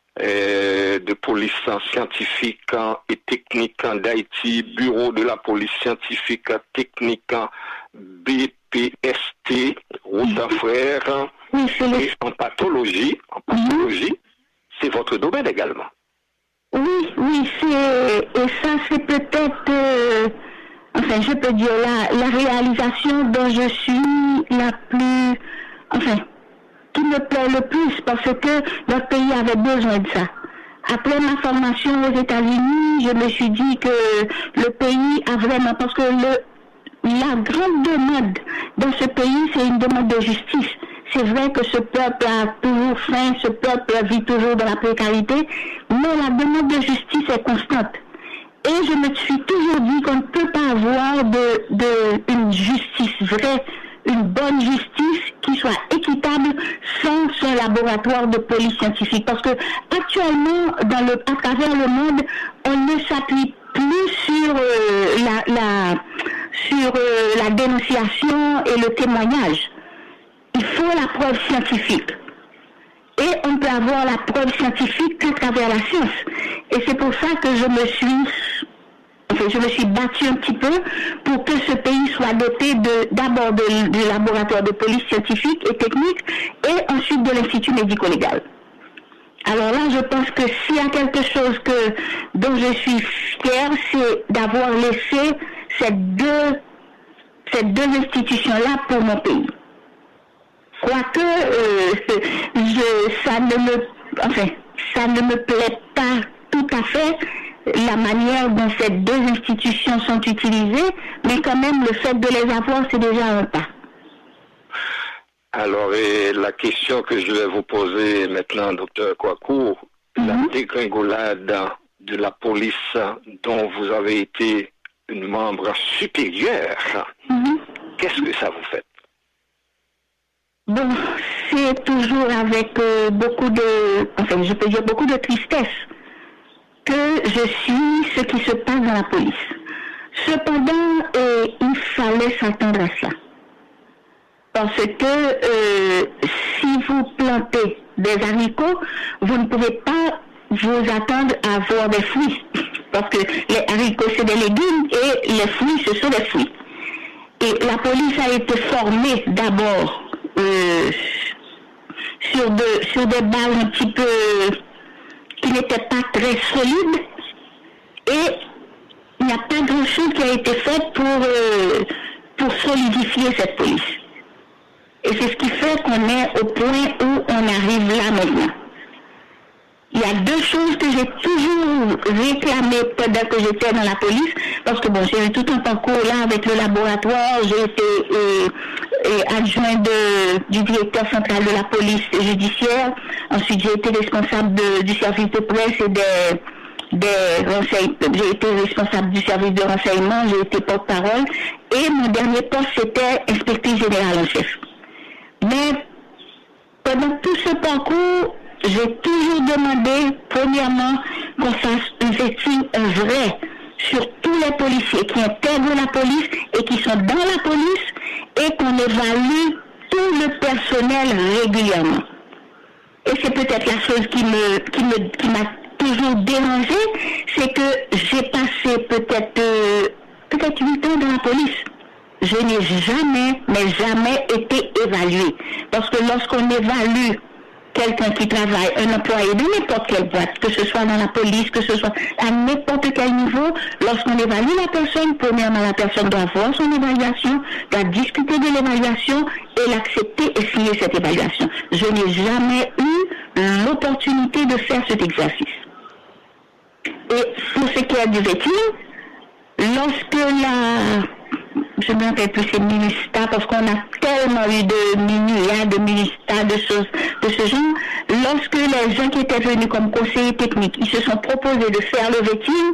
euh, de police scientifique et technique d'Haïti, bureau de la police scientifique technique B P S T, Route Frère, et en pathologie, en pathologie, c'est votre domaine également. Oui, oui, c'est, et ça c'est peut-être, euh, enfin je peux dire la, la réalisation dont je suis la plus, enfin, qui me plaît le plus parce que notre pays avait besoin de ça. Après ma formation aux États-Unis, je me suis dit que le pays a vraiment, parce que le, la grande demande dans ce pays, c'est une demande de justice. C'est vrai que ce peuple a toujours faim, ce peuple vit toujours dans la précarité, mais la demande de justice est constante. Et je me suis toujours dit qu'on ne peut pas avoir de, de, une justice vraie, une bonne justice qui soit équitable sans ce laboratoire de police scientifique. Parce que actuellement, dans le, à travers le monde, on ne s'appuie plus sur euh, la, la, sur euh, la dénonciation et le témoignage. Il faut la preuve scientifique. Et on peut avoir la preuve scientifique qu'à travers la science. Et c'est pour ça que je me suis, enfin, je me suis battue un petit peu pour que ce pays soit doté de, d'abord de, du laboratoire de police scientifique et technique et ensuite de l'Institut médico-légal. Alors là, je pense que s'il y a quelque chose que, dont je suis fière, c'est d'avoir laissé ces deux, ces deux institutions-là pour mon pays. Quoique, euh, je, ça ne me, enfin, ça ne me plaît pas tout à fait la manière dont ces deux institutions sont utilisées, mais quand même, le fait de les avoir, c'est déjà un pas. Alors, et la question que je vais vous poser maintenant, docteur Kouakou, mm-hmm. la dégringolade de la police dont vous avez été une membre supérieure, mm-hmm. qu'est-ce que ça vous fait? Bon, c'est toujours avec euh, beaucoup de, enfin, je peux dire beaucoup de tristesse que je suis ce qui se passe dans la police. Cependant, euh, il fallait s'attendre à cela. Parce que euh, si vous plantez des haricots, vous ne pouvez pas vous attendre à avoir des fruits. Parce que les haricots, c'est des légumes et les fruits, ce sont des fruits. Et la police a été formée d'abord Euh, sur, de, sur des bases un petit peu qui n'étaient pas très solides et il n'y a pas grand chose qui a été fait pour, euh, pour solidifier cette police. Et c'est ce qui fait qu'on est au point où on arrive là maintenant. Il y a deux choses que j'ai toujours réclamées pendant que j'étais dans la police, parce que bon, j'ai eu tout un parcours là avec le laboratoire, j'ai été euh, euh, adjoint de, du directeur central de la police judiciaire, ensuite j'ai été responsable de, du service de presse et des, des renseignements, j'ai été responsable du service de renseignement, j'ai été porte-parole, et mon dernier poste c'était inspecteur général en chef. Mais pendant tout ce parcours, j'ai toujours demandé, premièrement, qu'on fasse un vetting vrai sur tous les policiers qui intègrent la police et qui sont dans la police et qu'on évalue tout le personnel régulièrement. Et c'est peut-être la chose qui me, qui me, qui m'a toujours dérangé, c'est que j'ai passé peut-être, euh, peut-être huit ans dans la police. Je n'ai jamais, mais jamais été évalué. Parce que lorsqu'on évalue quelqu'un qui travaille, un employé de n'importe quelle boîte, que ce soit dans la police, que ce soit à n'importe quel niveau, lorsqu'on évalue la personne, premièrement, la personne doit voir son évaluation, doit discuter de l'évaluation et l'accepter et signer cette évaluation. Je n'ai jamais eu l'opportunité de faire cet exercice. Et pour ce qui est du vetting, lorsque la... je ne me rappelle plus ces ministères parce qu'on a tellement eu de milliards de ministères de choses de ce genre. Lorsque les gens qui étaient venus comme conseillers techniques, ils se sont proposés de faire le vetting,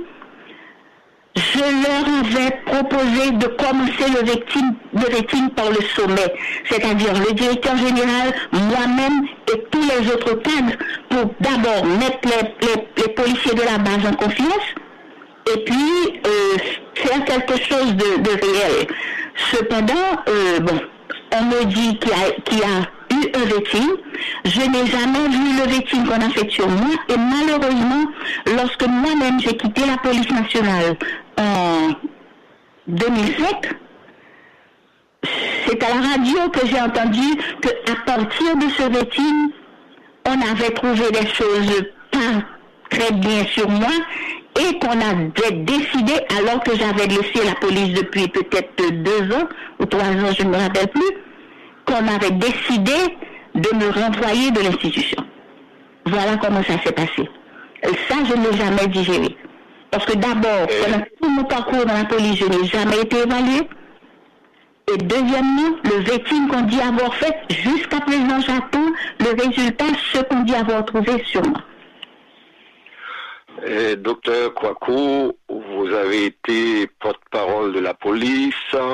je leur avais proposé de commencer le vetting, le vetting par le sommet, c'est-à-dire le directeur général, moi-même et tous les autres cadres, pour d'abord mettre les, les, les policiers de la base en confiance, et puis euh, faire quelque chose de, de réel. Cependant, euh, bon, on me dit qu'il y a, qu'il y a eu un vetting. Je n'ai jamais vu le vetting qu'on a fait sur moi. Et malheureusement, lorsque moi-même j'ai quitté la police nationale en deux mille cinq, c'est à la radio que j'ai entendu qu'à partir de ce vetting, on avait trouvé des choses pas très bien sur moi et qu'on avait décidé, alors que j'avais laissé la police depuis peut-être deux ans ou trois ans, je ne me rappelle plus, qu'on avait décidé de me renvoyer de l'institution. Voilà comment ça s'est passé. Et ça, je ne l'ai jamais digéré. Parce que d'abord, pendant tout mon parcours dans la police, je n'ai jamais été évalué. Et deuxièmement, le vetting qu'on dit avoir fait, jusqu'à présent, j'attends le résultat, ce qu'on dit avoir trouvé sur moi. Et, docteur Kouakou, vous avez été porte-parole de la police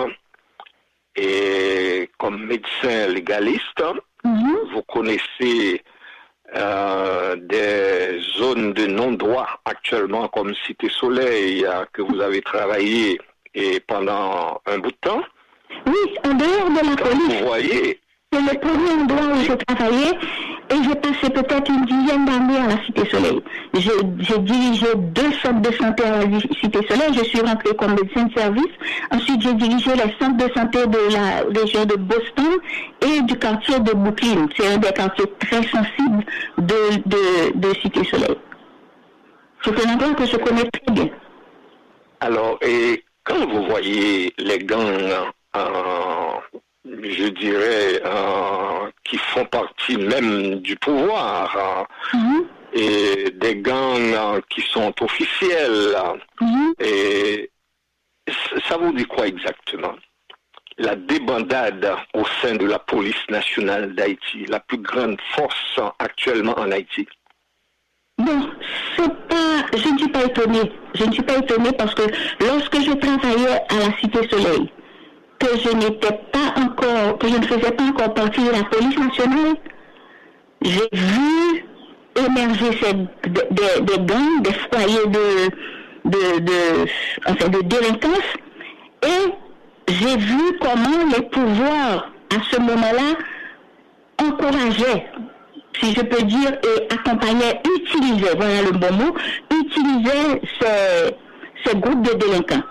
et comme médecin légaliste, mm-hmm. vous connaissez euh, des zones de non-droit actuellement comme Cité Soleil que vous avez travaillé et pendant un bout de temps. Oui, en dehors de la police. Vous voyez. C'est le premier endroit où j'ai travaillé et j'ai passé peut-être une dizaine d'années à la Cité Soleil. J'ai, j'ai dirigé deux centres de santé à la Cité Soleil. Je suis rentrée comme médecin de service. Ensuite, j'ai dirigé les centres de santé de la région de Boston et du quartier de Brooklyn. C'est un des quartiers très sensibles de, de, de Cité Soleil. C'est un endroit que je connais très bien. Alors, et quand vous voyez les gangs, euh, je dirais, euh, qui font partie même du pouvoir, euh, mm-hmm. et des gangs euh, qui sont officiels, mm-hmm. et ça vous dit quoi exactement? La débandade au sein de la police nationale d'Haïti, la plus grande force actuellement en Haïti. Bon, c'est pas, je ne suis pas étonnée. Je ne suis pas étonnée parce que lorsque je travaillais à la Cité Soleil, que je n'étais pas encore, que je ne faisais pas encore partie de la police nationale, j'ai vu émerger ces, des, des, des gangs, des foyers de, de, de, enfin, de délinquance, et j'ai vu comment les pouvoirs, à ce moment-là, encourageaient, si je peux dire, et accompagnaient, utilisaient, voilà le bon mot, utilisaient ces, ces groupes de délinquants.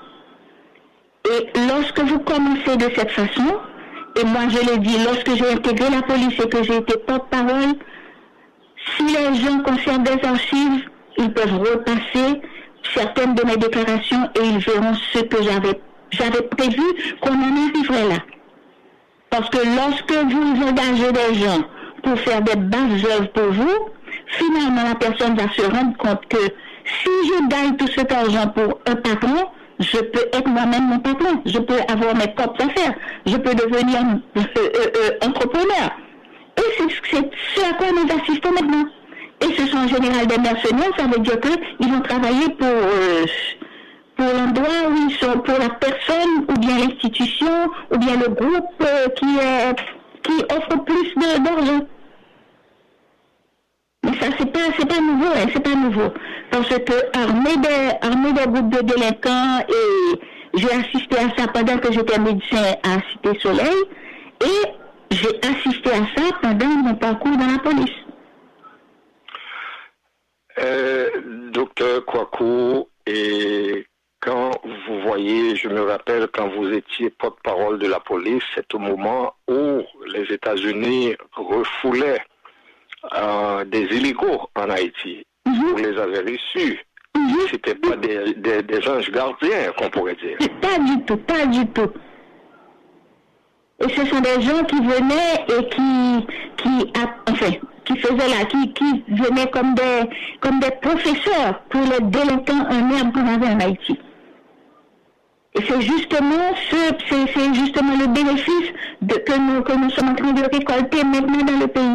Et lorsque vous commencez de cette façon, et moi je l'ai dit, lorsque j'ai intégré la police et que j'ai été porte-parole, si les gens conservent des archives, ils peuvent repasser certaines de mes déclarations et ils verront ce que j'avais, j'avais prévu qu'on en arriverait là. Parce que lorsque vous engagez des gens pour faire des basses œuvres pour vous, finalement la personne va se rendre compte que si je gagne tout cet argent pour un patron, je peux être moi-même mon patron, je peux avoir mes propres affaires, je peux devenir euh, euh, euh, entrepreneur. Et c'est, c'est ce à quoi nous assistons maintenant. Et ce sont en général des mercenaires, ça veut dire qu'ils vont travailler pour, euh, pour l'endroit où ils sont, pour la personne, ou bien l'institution, ou bien le groupe euh, qui, est, qui offre plus de, d'argent. Mais ça, c'est pas, c'est pas nouveau, hein, c'est pas nouveau. Parce que armé des, armé des groupes de délinquants, et j'ai assisté à ça pendant que j'étais médecin à Cité Soleil, et j'ai assisté à ça pendant mon parcours dans la police. Euh, docteur Kouakou, et quand vous voyez, je me rappelle quand vous étiez porte-parole de la police, c'est au moment où les États-Unis refoulaient Euh, des illégaux en Haïti. Mm-hmm. Vous les avez reçus. Mm-hmm. C'était pas des, des, des anges gardiens, qu'on pourrait dire. Pas du tout, pas du tout. Et ce sont des gens qui venaient et qui, qui, enfin, qui faisaient là, qui, qui venaient comme des, comme des professeurs pour les délinquants en herbe qu'on avait en Haïti. Et c'est justement ce, c'est, c'est justement le bénéfice de, que nous, que nous sommes en train de récolter maintenant dans le pays.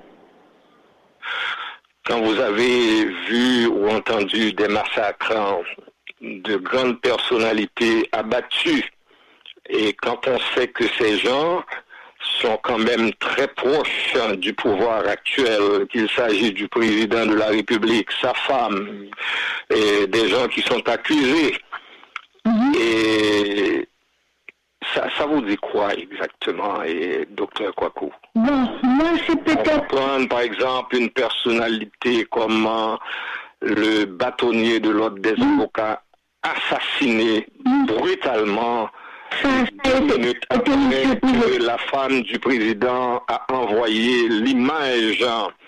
Quand vous avez vu ou entendu des massacres de grandes personnalités abattues, et quand on sait que ces gens sont quand même très proches du pouvoir actuel, qu'il s'agit du président de la République, sa femme, et des gens qui sont accusés, mm-hmm. et ça, ça vous dit quoi exactement, et docteur Kwaku? Bon, moi c'est peut-être... On va prendre par exemple une personnalité comme euh, le bâtonnier de l'ordre des mmh. avocats assassiné mmh. brutalement ça, ça deux minutes après que la femme du président a envoyé l'image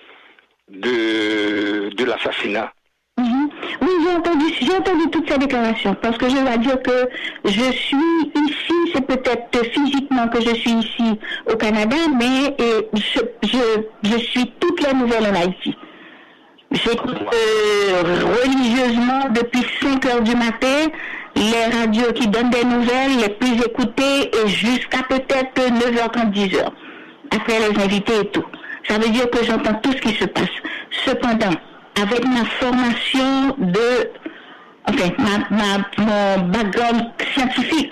de, de l'assassinat. Mmh. Oui, j'ai entendu, j'ai entendu toutes ces déclarations, parce que je vais dire que je suis ici, c'est peut-être physiquement que je suis ici au Canada, mais et je, je, je suis toutes les nouvelles en Haïti. J'écoute euh, religieusement depuis cinq heures du matin les radios qui donnent des nouvelles les plus écoutées et jusqu'à peut-être neuf heures trente, dix heures, après les invités et tout. Ça veut dire que j'entends tout ce qui se passe. Cependant, avec ma formation de, enfin, ma, ma, mon background scientifique,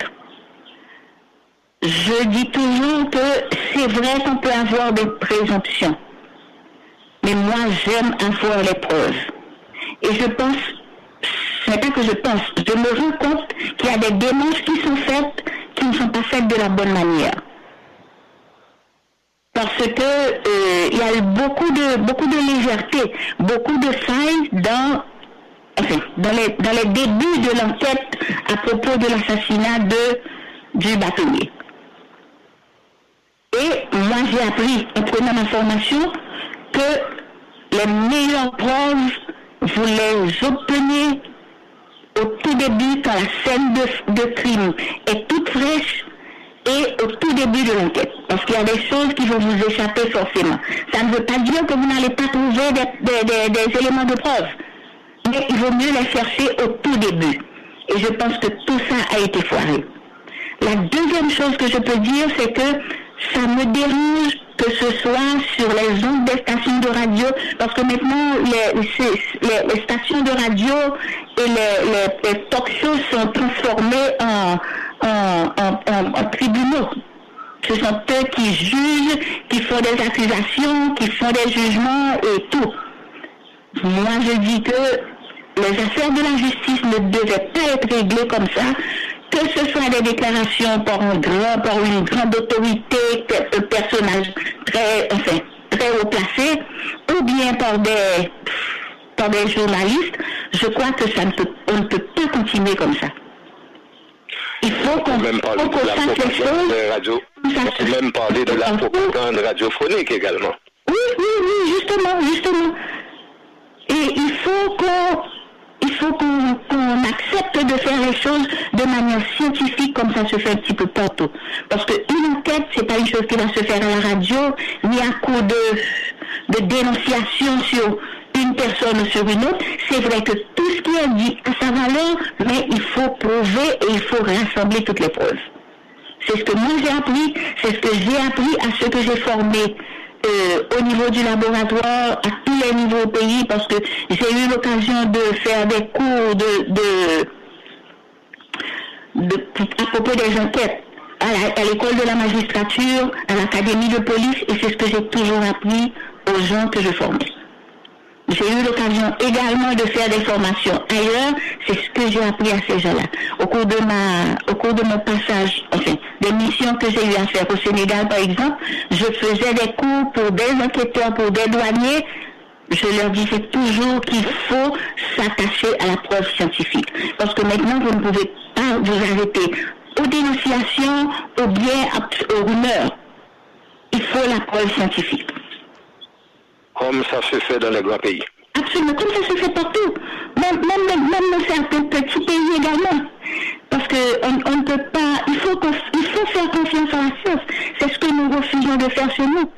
je dis toujours que c'est vrai qu'on peut avoir des présomptions. Mais moi, j'aime avoir les preuves. Et je pense, ce n'est pas que je pense, je me rends compte qu'il y a des démarches qui sont faites, qui ne sont pas faites de la bonne manière. Parce que euh, il y a eu beaucoup de beaucoup de légèreté, beaucoup de failles dans, enfin, dans les dans les débuts de l'enquête à propos de l'assassinat de du bâtonnier. Et moi j'ai appris en prenant ma formation que les meilleures preuves vous les obtenez au tout début quand la scène de, de crime est toute fraîche et au tout début de l'enquête. Parce qu'il y a des choses qui vont vous échapper forcément. Ça ne veut pas dire que vous n'allez pas trouver des, des, des, des éléments de preuve. Mais il vaut mieux les chercher au tout début. Et je pense que tout ça a été foiré. La deuxième chose que je peux dire, c'est que ça me dérange que ce soit sur les ondes des stations de radio, parce que maintenant les, les, les stations de radio et les, les, les talk shows sont transformés en, en, en, en, en tribunaux. Ce sont eux qui jugent, qui font des accusations, qui font des jugements et tout. Moi je dis que les affaires de la justice ne devaient pas être réglées comme ça, que ce soit des déclarations par un grand, par une grande autorité, un personnage très, enfin, très haut placé, ou bien par des, par des journalistes. Je crois que ça ne peut, on ne peut pas continuer comme ça. Il faut qu'on qu fasse les choses. Radio. On peut même parler de la propagande radiophonique également. Oui, oui, oui, justement, justement. Et il faut qu'on Il faut qu'on qu'on accepte de faire les choses de manière scientifique comme ça se fait un petit peu partout. Parce qu'une enquête, c'est pas une chose qui va se faire à la radio, ni à coup de, de dénonciation sur une personne ou sur une autre. C'est vrai que tout ce qui est dit a sa valeur, mais il faut prouver et il faut rassembler toutes les preuves. C'est ce que moi j'ai appris, c'est ce que j'ai appris à ceux que j'ai formés. Euh, au niveau du laboratoire, à tous les niveaux au pays, parce que j'ai eu l'occasion de faire des cours de, de, de à propos des enquêtes à l'école de la magistrature, à l'académie de police, et c'est ce que j'ai toujours appris aux gens que je formais. J'ai eu l'occasion également de faire des formations ailleurs, c'est ce que j'ai appris à ces gens-là. Au cours de ma, au cours de mon passage, enfin, des missions que j'ai eu à faire au Sénégal, par exemple, je faisais des cours pour des enquêteurs, pour des douaniers. Je leur disais toujours qu'il faut s'attacher à la preuve scientifique. Parce que maintenant, vous ne pouvez pas vous arrêter aux dénonciations, ou bien aux rumeurs. Il faut la preuve scientifique. Comme ça se fait dans les grands pays. Absolument, comme ça se fait partout. Même, même, même dans certains petits pays également. Parce qu'on on ne peut pas, il faut, il faut faire confiance à la science. C'est ce que nous refusons de faire chez nous.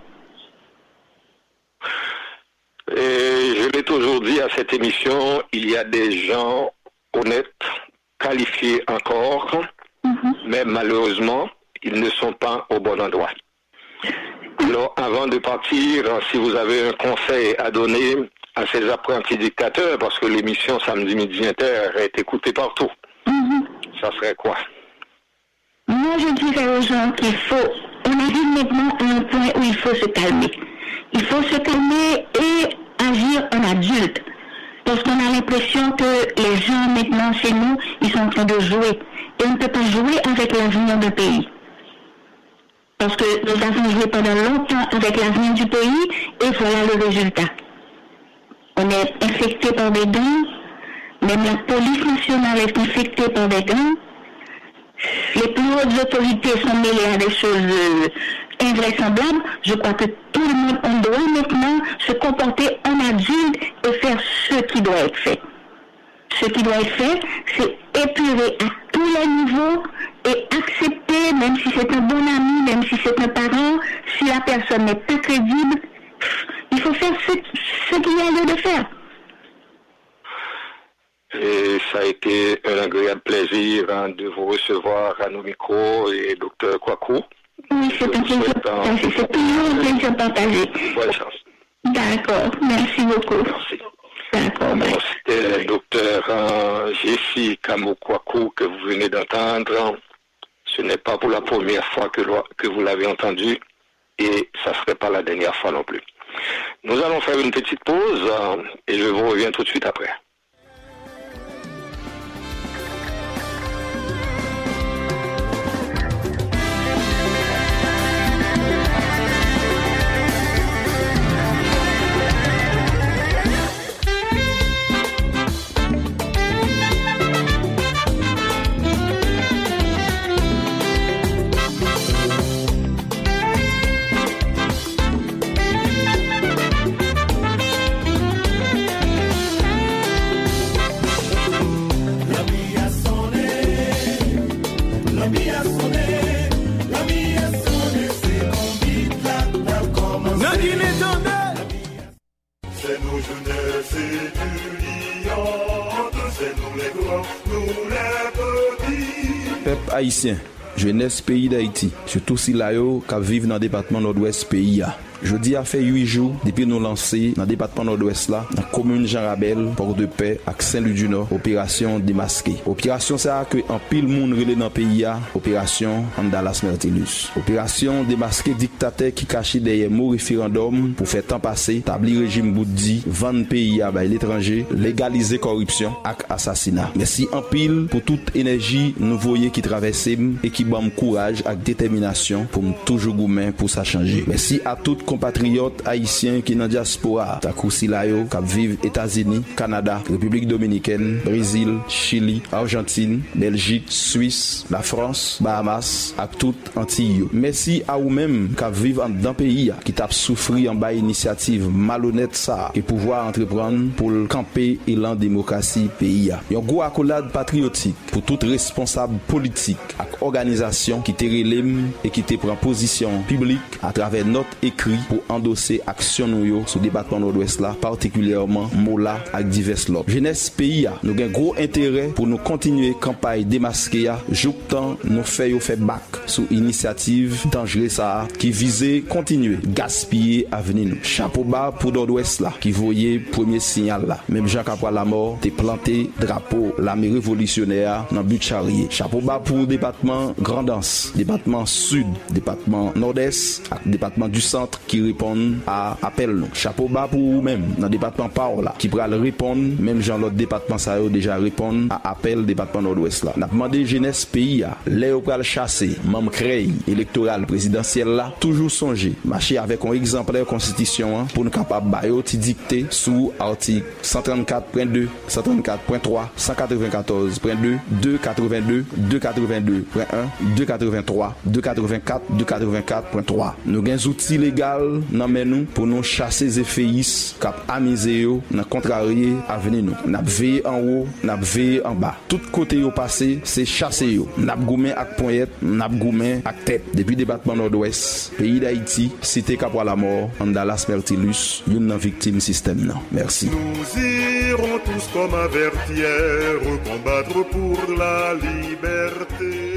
Et je l'ai toujours dit à cette émission, il y a des gens honnêtes, qualifiés encore, mm-hmm. mais malheureusement, ils ne sont pas au bon endroit. Alors, avant de partir, si vous avez un conseil à donner à ces apprentis dictateurs, parce que l'émission Samedi Midi Inter est écoutée partout, mm-hmm. ça serait quoi? Moi, je dirais aux gens qu'il faut, on arrive maintenant à un point où il faut se calmer. Il faut se calmer et agir en adulte. Parce qu'on a l'impression que les gens maintenant chez nous, ils sont en train de jouer. Et on ne peut pas jouer avec l'avenir du pays. Parce que nous avons joué pendant longtemps avec l'avenir du pays et voilà le résultat. On est infecté par des gangs, même la police nationale est infectée par des gangs. Les plus hautes autorités sont mêlées à des choses euh, invraisemblables. Je crois que tout le monde, on doit maintenant se comporter en adulte et faire ce qui doit être fait. Ce qui doit être fait, c'est épurer à tous les niveaux et accepter, même si c'est un bon ami, même si c'est un parent, si la personne n'est pas crédible, il faut faire ce, ce qu'il y a lieu de faire. Et ça a été un agréable plaisir hein, de vous recevoir à nos micros et docteur Kwaku. Oui, c'est un plaisir partagé. C'est toujours un plaisir partagé. Bonne chance. D'accord, merci beaucoup. Merci. D'accord. Bon, c'était le docteur euh, Jessie Kamokwaku que vous venez d'entendre. Ce n'est pas pour la première fois que, que vous l'avez entendu et ça ne serait pas la dernière fois non plus. Nous allons faire une petite pause euh, et je vous reviens tout de suite après. C'est nos jeunesses étudiantes, c'est nous les grands, nous les petits. Peuple haïtien, jeunesse pays d'Haïti, surtout si là yo qui vivent dans le département nord-ouest pays. Jeudi a fait huit jours depuis nous lancer dans le département nord-ouest là, dans la commune Jean Rabel, Port-de-Paix, à Saint-Louis du Nord, opération démasquée. Opération ça que en pile monde relé dans le pays a, opération Andalas Mertilus. Opération démasquée dictateur qui caché derrière mot référendum pour faire temps passer, établir régime boudi, vendre pays à l'étranger, légaliser corruption et assassinat. Merci en pile pour toute énergie nous voyez qui traverse et qui bam courage et détermination pour toujours gourmand pour ça changer. Merci à toutes compatriotes haïtiens qui dans diaspora, Takoussi Layo, qui vivent États-Unis, Canada, République Dominicaine, Brésil, Chili, Argentine, Belgique, Suisse, la France, Bahamas, à toute Antilles. Merci à vous-même qui vivent dans le pays, qui t'a souffert en bas initiative malhonnête ça, et pouvoir entreprendre pour le camper et la démocratie pays. Un gros accolade patriotique pour tout responsable politique et organisation qui te relève et qui te prend position publique à travers notre écrit pour endosser action nous sur le département nord-ouest là, particulièrement Mola et divers l'autres. Jeunesse pays, nous avons un gros intérêt pour nous continuer campagne démasquée, joutant nous fait fait bac sous initiative dangereuse ça qui visait continuer gaspiller avenir nous. Chapeau bas pour nord-ouest là qui voyait premier signal là. Même Jean Capra la mort, t'es planté drapeau l'armée révolutionnaire dans but charrier. Chapeau bas pour département Grandance, département sud, département nord-est, département du centre qui répondent à appel nous. Chapeau bas pour vous-même dans le département Paola qui pourra répondre, même dans l'autre département ça a déjà répondre à appel département nord-ouest là. N'a demandé jeunesse pays à les pral chasser, membre créé électoral présidentiel là, toujours songer marcher avec un exemplaire constitution hein, pour nous capable bailler ti dicter sous article cent trente-quatre point deux, cent trente-quatre point trois, cent quatre-vingt-quatorze point deux, deux cent quatre-vingt-deux, deux cent quatre-vingt-deux point un, deux cent quatre-vingt-trois, deux cent quatre-vingt-quatre, deux cent quatre-vingt-quatre point trois. Nous avons des outils légaux dans nous pour nous chasser les effets cap amuser yo dans contrarier avenir nous. N'a veillé en haut, n'a veillé en bas. Tout côté yo passé, c'est chasser yo. N'a goumé ak poignette, n'a goumé ak tête. Depuis département nord-ouest, pays d'Haïti, cité Cap la mort, Andalas Mertilus, une victime système non. Merci. Nous irons tous comme avertières combattre pour la liberté.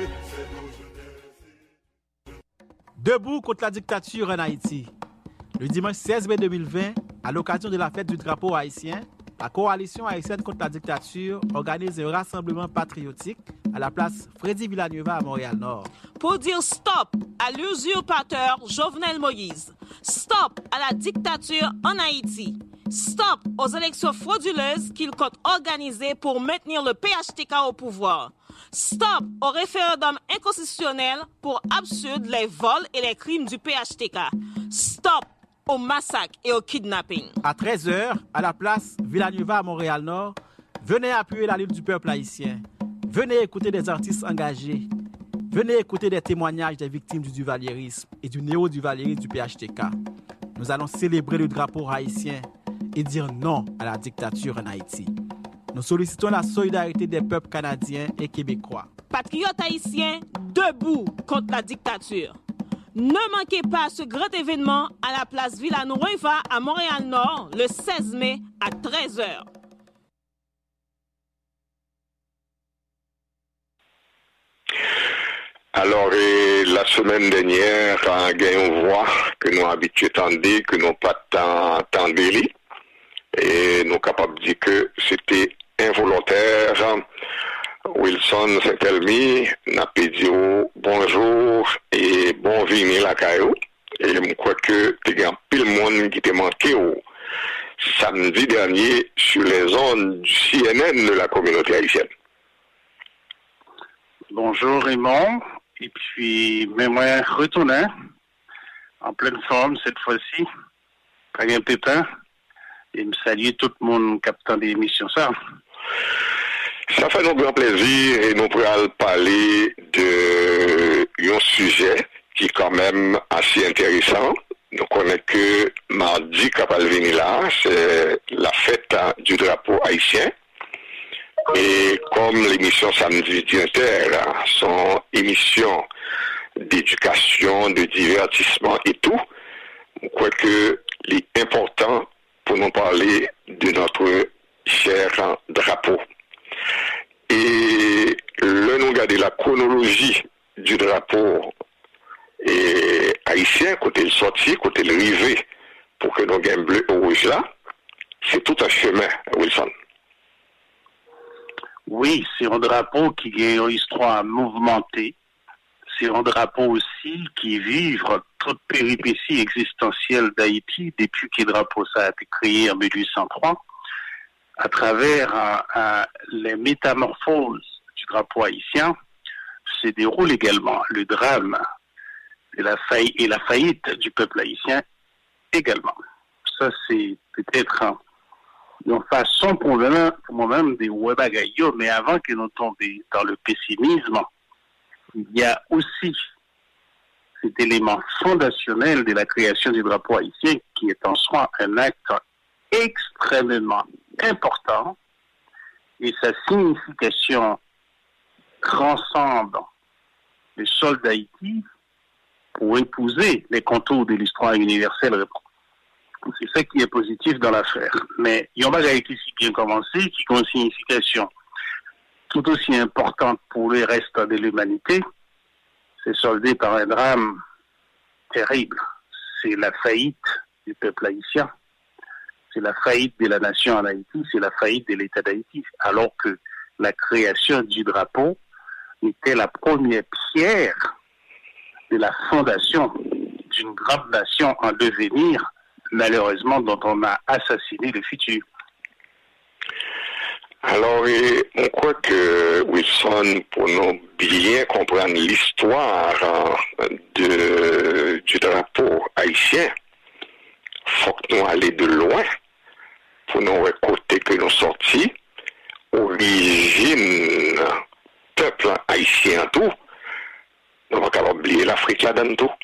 Debout contre la dictature en Haïti. Le dimanche seize mai deux mille vingt, à l'occasion de la fête du drapeau haïtien, la coalition haïtienne contre la dictature organise un rassemblement patriotique à la place Freddy Villanueva à Montréal-Nord. Pour dire stop à l'usurpateur Jovenel Moïse, stop à la dictature en Haïti Stop aux élections frauduleuses qu'il compte organiser pour maintenir le P H T K au pouvoir. Stop au référendum inconstitutionnel pour absurde les vols et les crimes du P H T K. Stop au massacre et au kidnapping. À treize heures, à la place Villanueva à Montréal-Nord, venez appuyer la lutte du peuple haïtien. Venez écouter des artistes engagés. Venez écouter des témoignages des victimes du duvalierisme et du néo-duvalierisme du P H T K. Nous allons célébrer le drapeau haïtien et dire non à la dictature en Haïti. Nous sollicitons la solidarité des peuples canadiens et québécois. Patriotes haïtiens, debout contre la dictature. Ne manquez pas ce grand événement à la place Villanueva à Montréal-Nord le seize mai à treize heures. Alors, et la semaine dernière, on a voix que nous habitués tendre, que nous pas tant et nous capables de dire que c'était involontaire. Wilson Saint-Elmy n'a pas dit bonjour et bon venue la caillou. Et je crois que il y a pile monde qui t'a manqué au samedi dernier sur les ondes du C N N de la communauté haïtienne. Bonjour Raymond, et puis même moi retourné en pleine forme cette fois-ci, pas un pépin, et me saluer tout le monde captant des émissions ça. Ça fait nous grand plaisir et nous pourrons parler de un sujet qui est quand même assez intéressant. Nous connaissons que mardi capable venir là, c'est la fête du drapeau haïtien. Et comme l'émission Samedi Inter, son émission d'éducation, de divertissement et tout, je crois que c'est important pour nous parler de notre cher drapeau. Et le nous regarder la chronologie du drapeau et haïtien, côté le sorti, côté le rivé, pour que nous gagnons bleu ou rouge là, c'est tout un chemin, Wilson. Oui, c'est un drapeau qui a une histoire mouvementée. C'est un drapeau aussi qui vivre toute péripétie existentielle d'Haïti depuis que le drapeau ça a été créé en mille huit cent trois, à travers euh, euh, les métamorphoses du drapeau haïtien, se déroule également le drame et la, faille, et la faillite du peuple haïtien également. Ça, c'est peut-être un d'une façon pour moi-même, pour moi-même des webagayo, mais avant que nous tombions dans le pessimisme, il y a aussi cet élément fondationnel de la création du drapeau haïtien qui est en soi un acte extrêmement important et sa signification transcende le sol d'Haïti pour épouser les contours de l'histoire universelle. C'est ça qui est positif dans l'affaire. Mais il y a un bagage qui s'est bien commencé, qui a une signification tout aussi importante pour le reste de l'humanité. C'est soldé par un drame terrible. C'est la faillite du peuple haïtien. C'est la faillite de la nation en Haïti. C'est la faillite de l'État d'Haïti. Alors que la création du drapeau était la première pierre de la fondation d'une grande nation en devenir, malheureusement, dont on a assassiné le futur. Alors, et on croit que, Wilson, pour nous bien comprendre l'histoire de, du drapeau haïtien, il faut que nous allions de loin pour nous récolter que nous sortis, origine, peuple haïtien, tout. Nous ne pouvons pas oublier l'Afrique là-dedans, tout.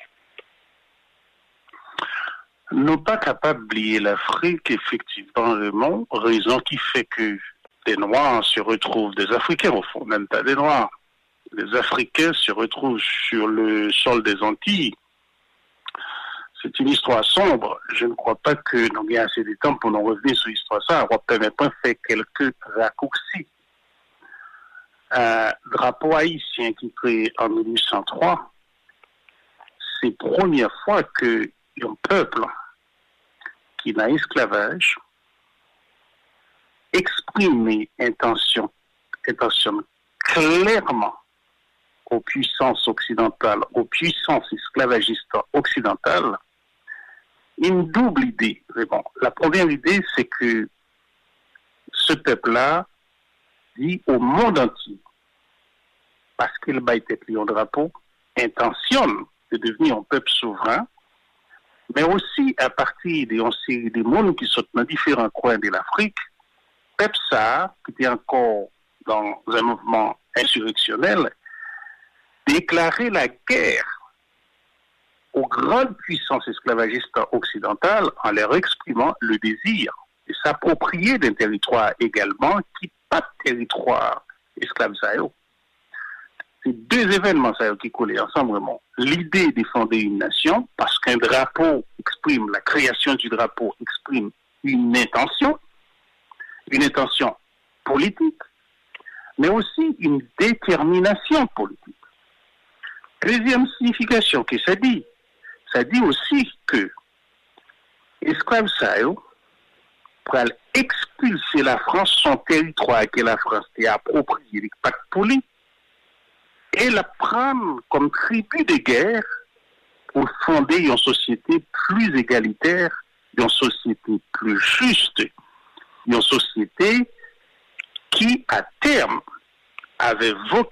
Nous ne sommes pas capables d'oublier l'Afrique, effectivement, Raymond, raison qui fait que des Noirs se retrouvent, des Africains au fond, même pas des Noirs, les Africains se retrouvent sur le sol des Antilles. C'est une histoire sombre. Je ne crois pas que nous ayons assez de temps pour nous revenir sur l'histoire. Ça, on va peut-être faire quelques raccourcis. Un drapeau haïtien qui est créé en mille huit cent trois, c'est la première fois que un peuple qui n'a esclavage exprime intention, intention clairement aux puissances occidentales, aux puissances esclavagistes occidentales, une double idée, vraiment. La première idée, c'est que ce peuple-là dit au monde entier, parce qu'il baille tête lion drapeau, intentionne de devenir un peuple souverain, mais aussi à partir des série des mondes qui sont dans différents coins de l'Afrique, peuple ça, qui était encore dans un mouvement insurrectionnel, déclarer la guerre aux grandes puissances esclavagistes occidentales en leur exprimant le désir de s'approprier d'un territoire également qui n'est pas territoire esclave. C'est deux événements ça, qui collaient ensemble vraiment. L'idée de fonder une nation, parce qu'un drapeau exprime, la création du drapeau exprime une intention, une intention politique, mais aussi une détermination politique. Deuxième signification que ça dit, ça dit aussi que esclave Sayo, pour expulser la France, son territoire que la France a approprié, le pacte poli, et la prendre comme tribut de guerre pour fonder une société plus égalitaire, une société plus juste, une société qui, à terme, avait vocation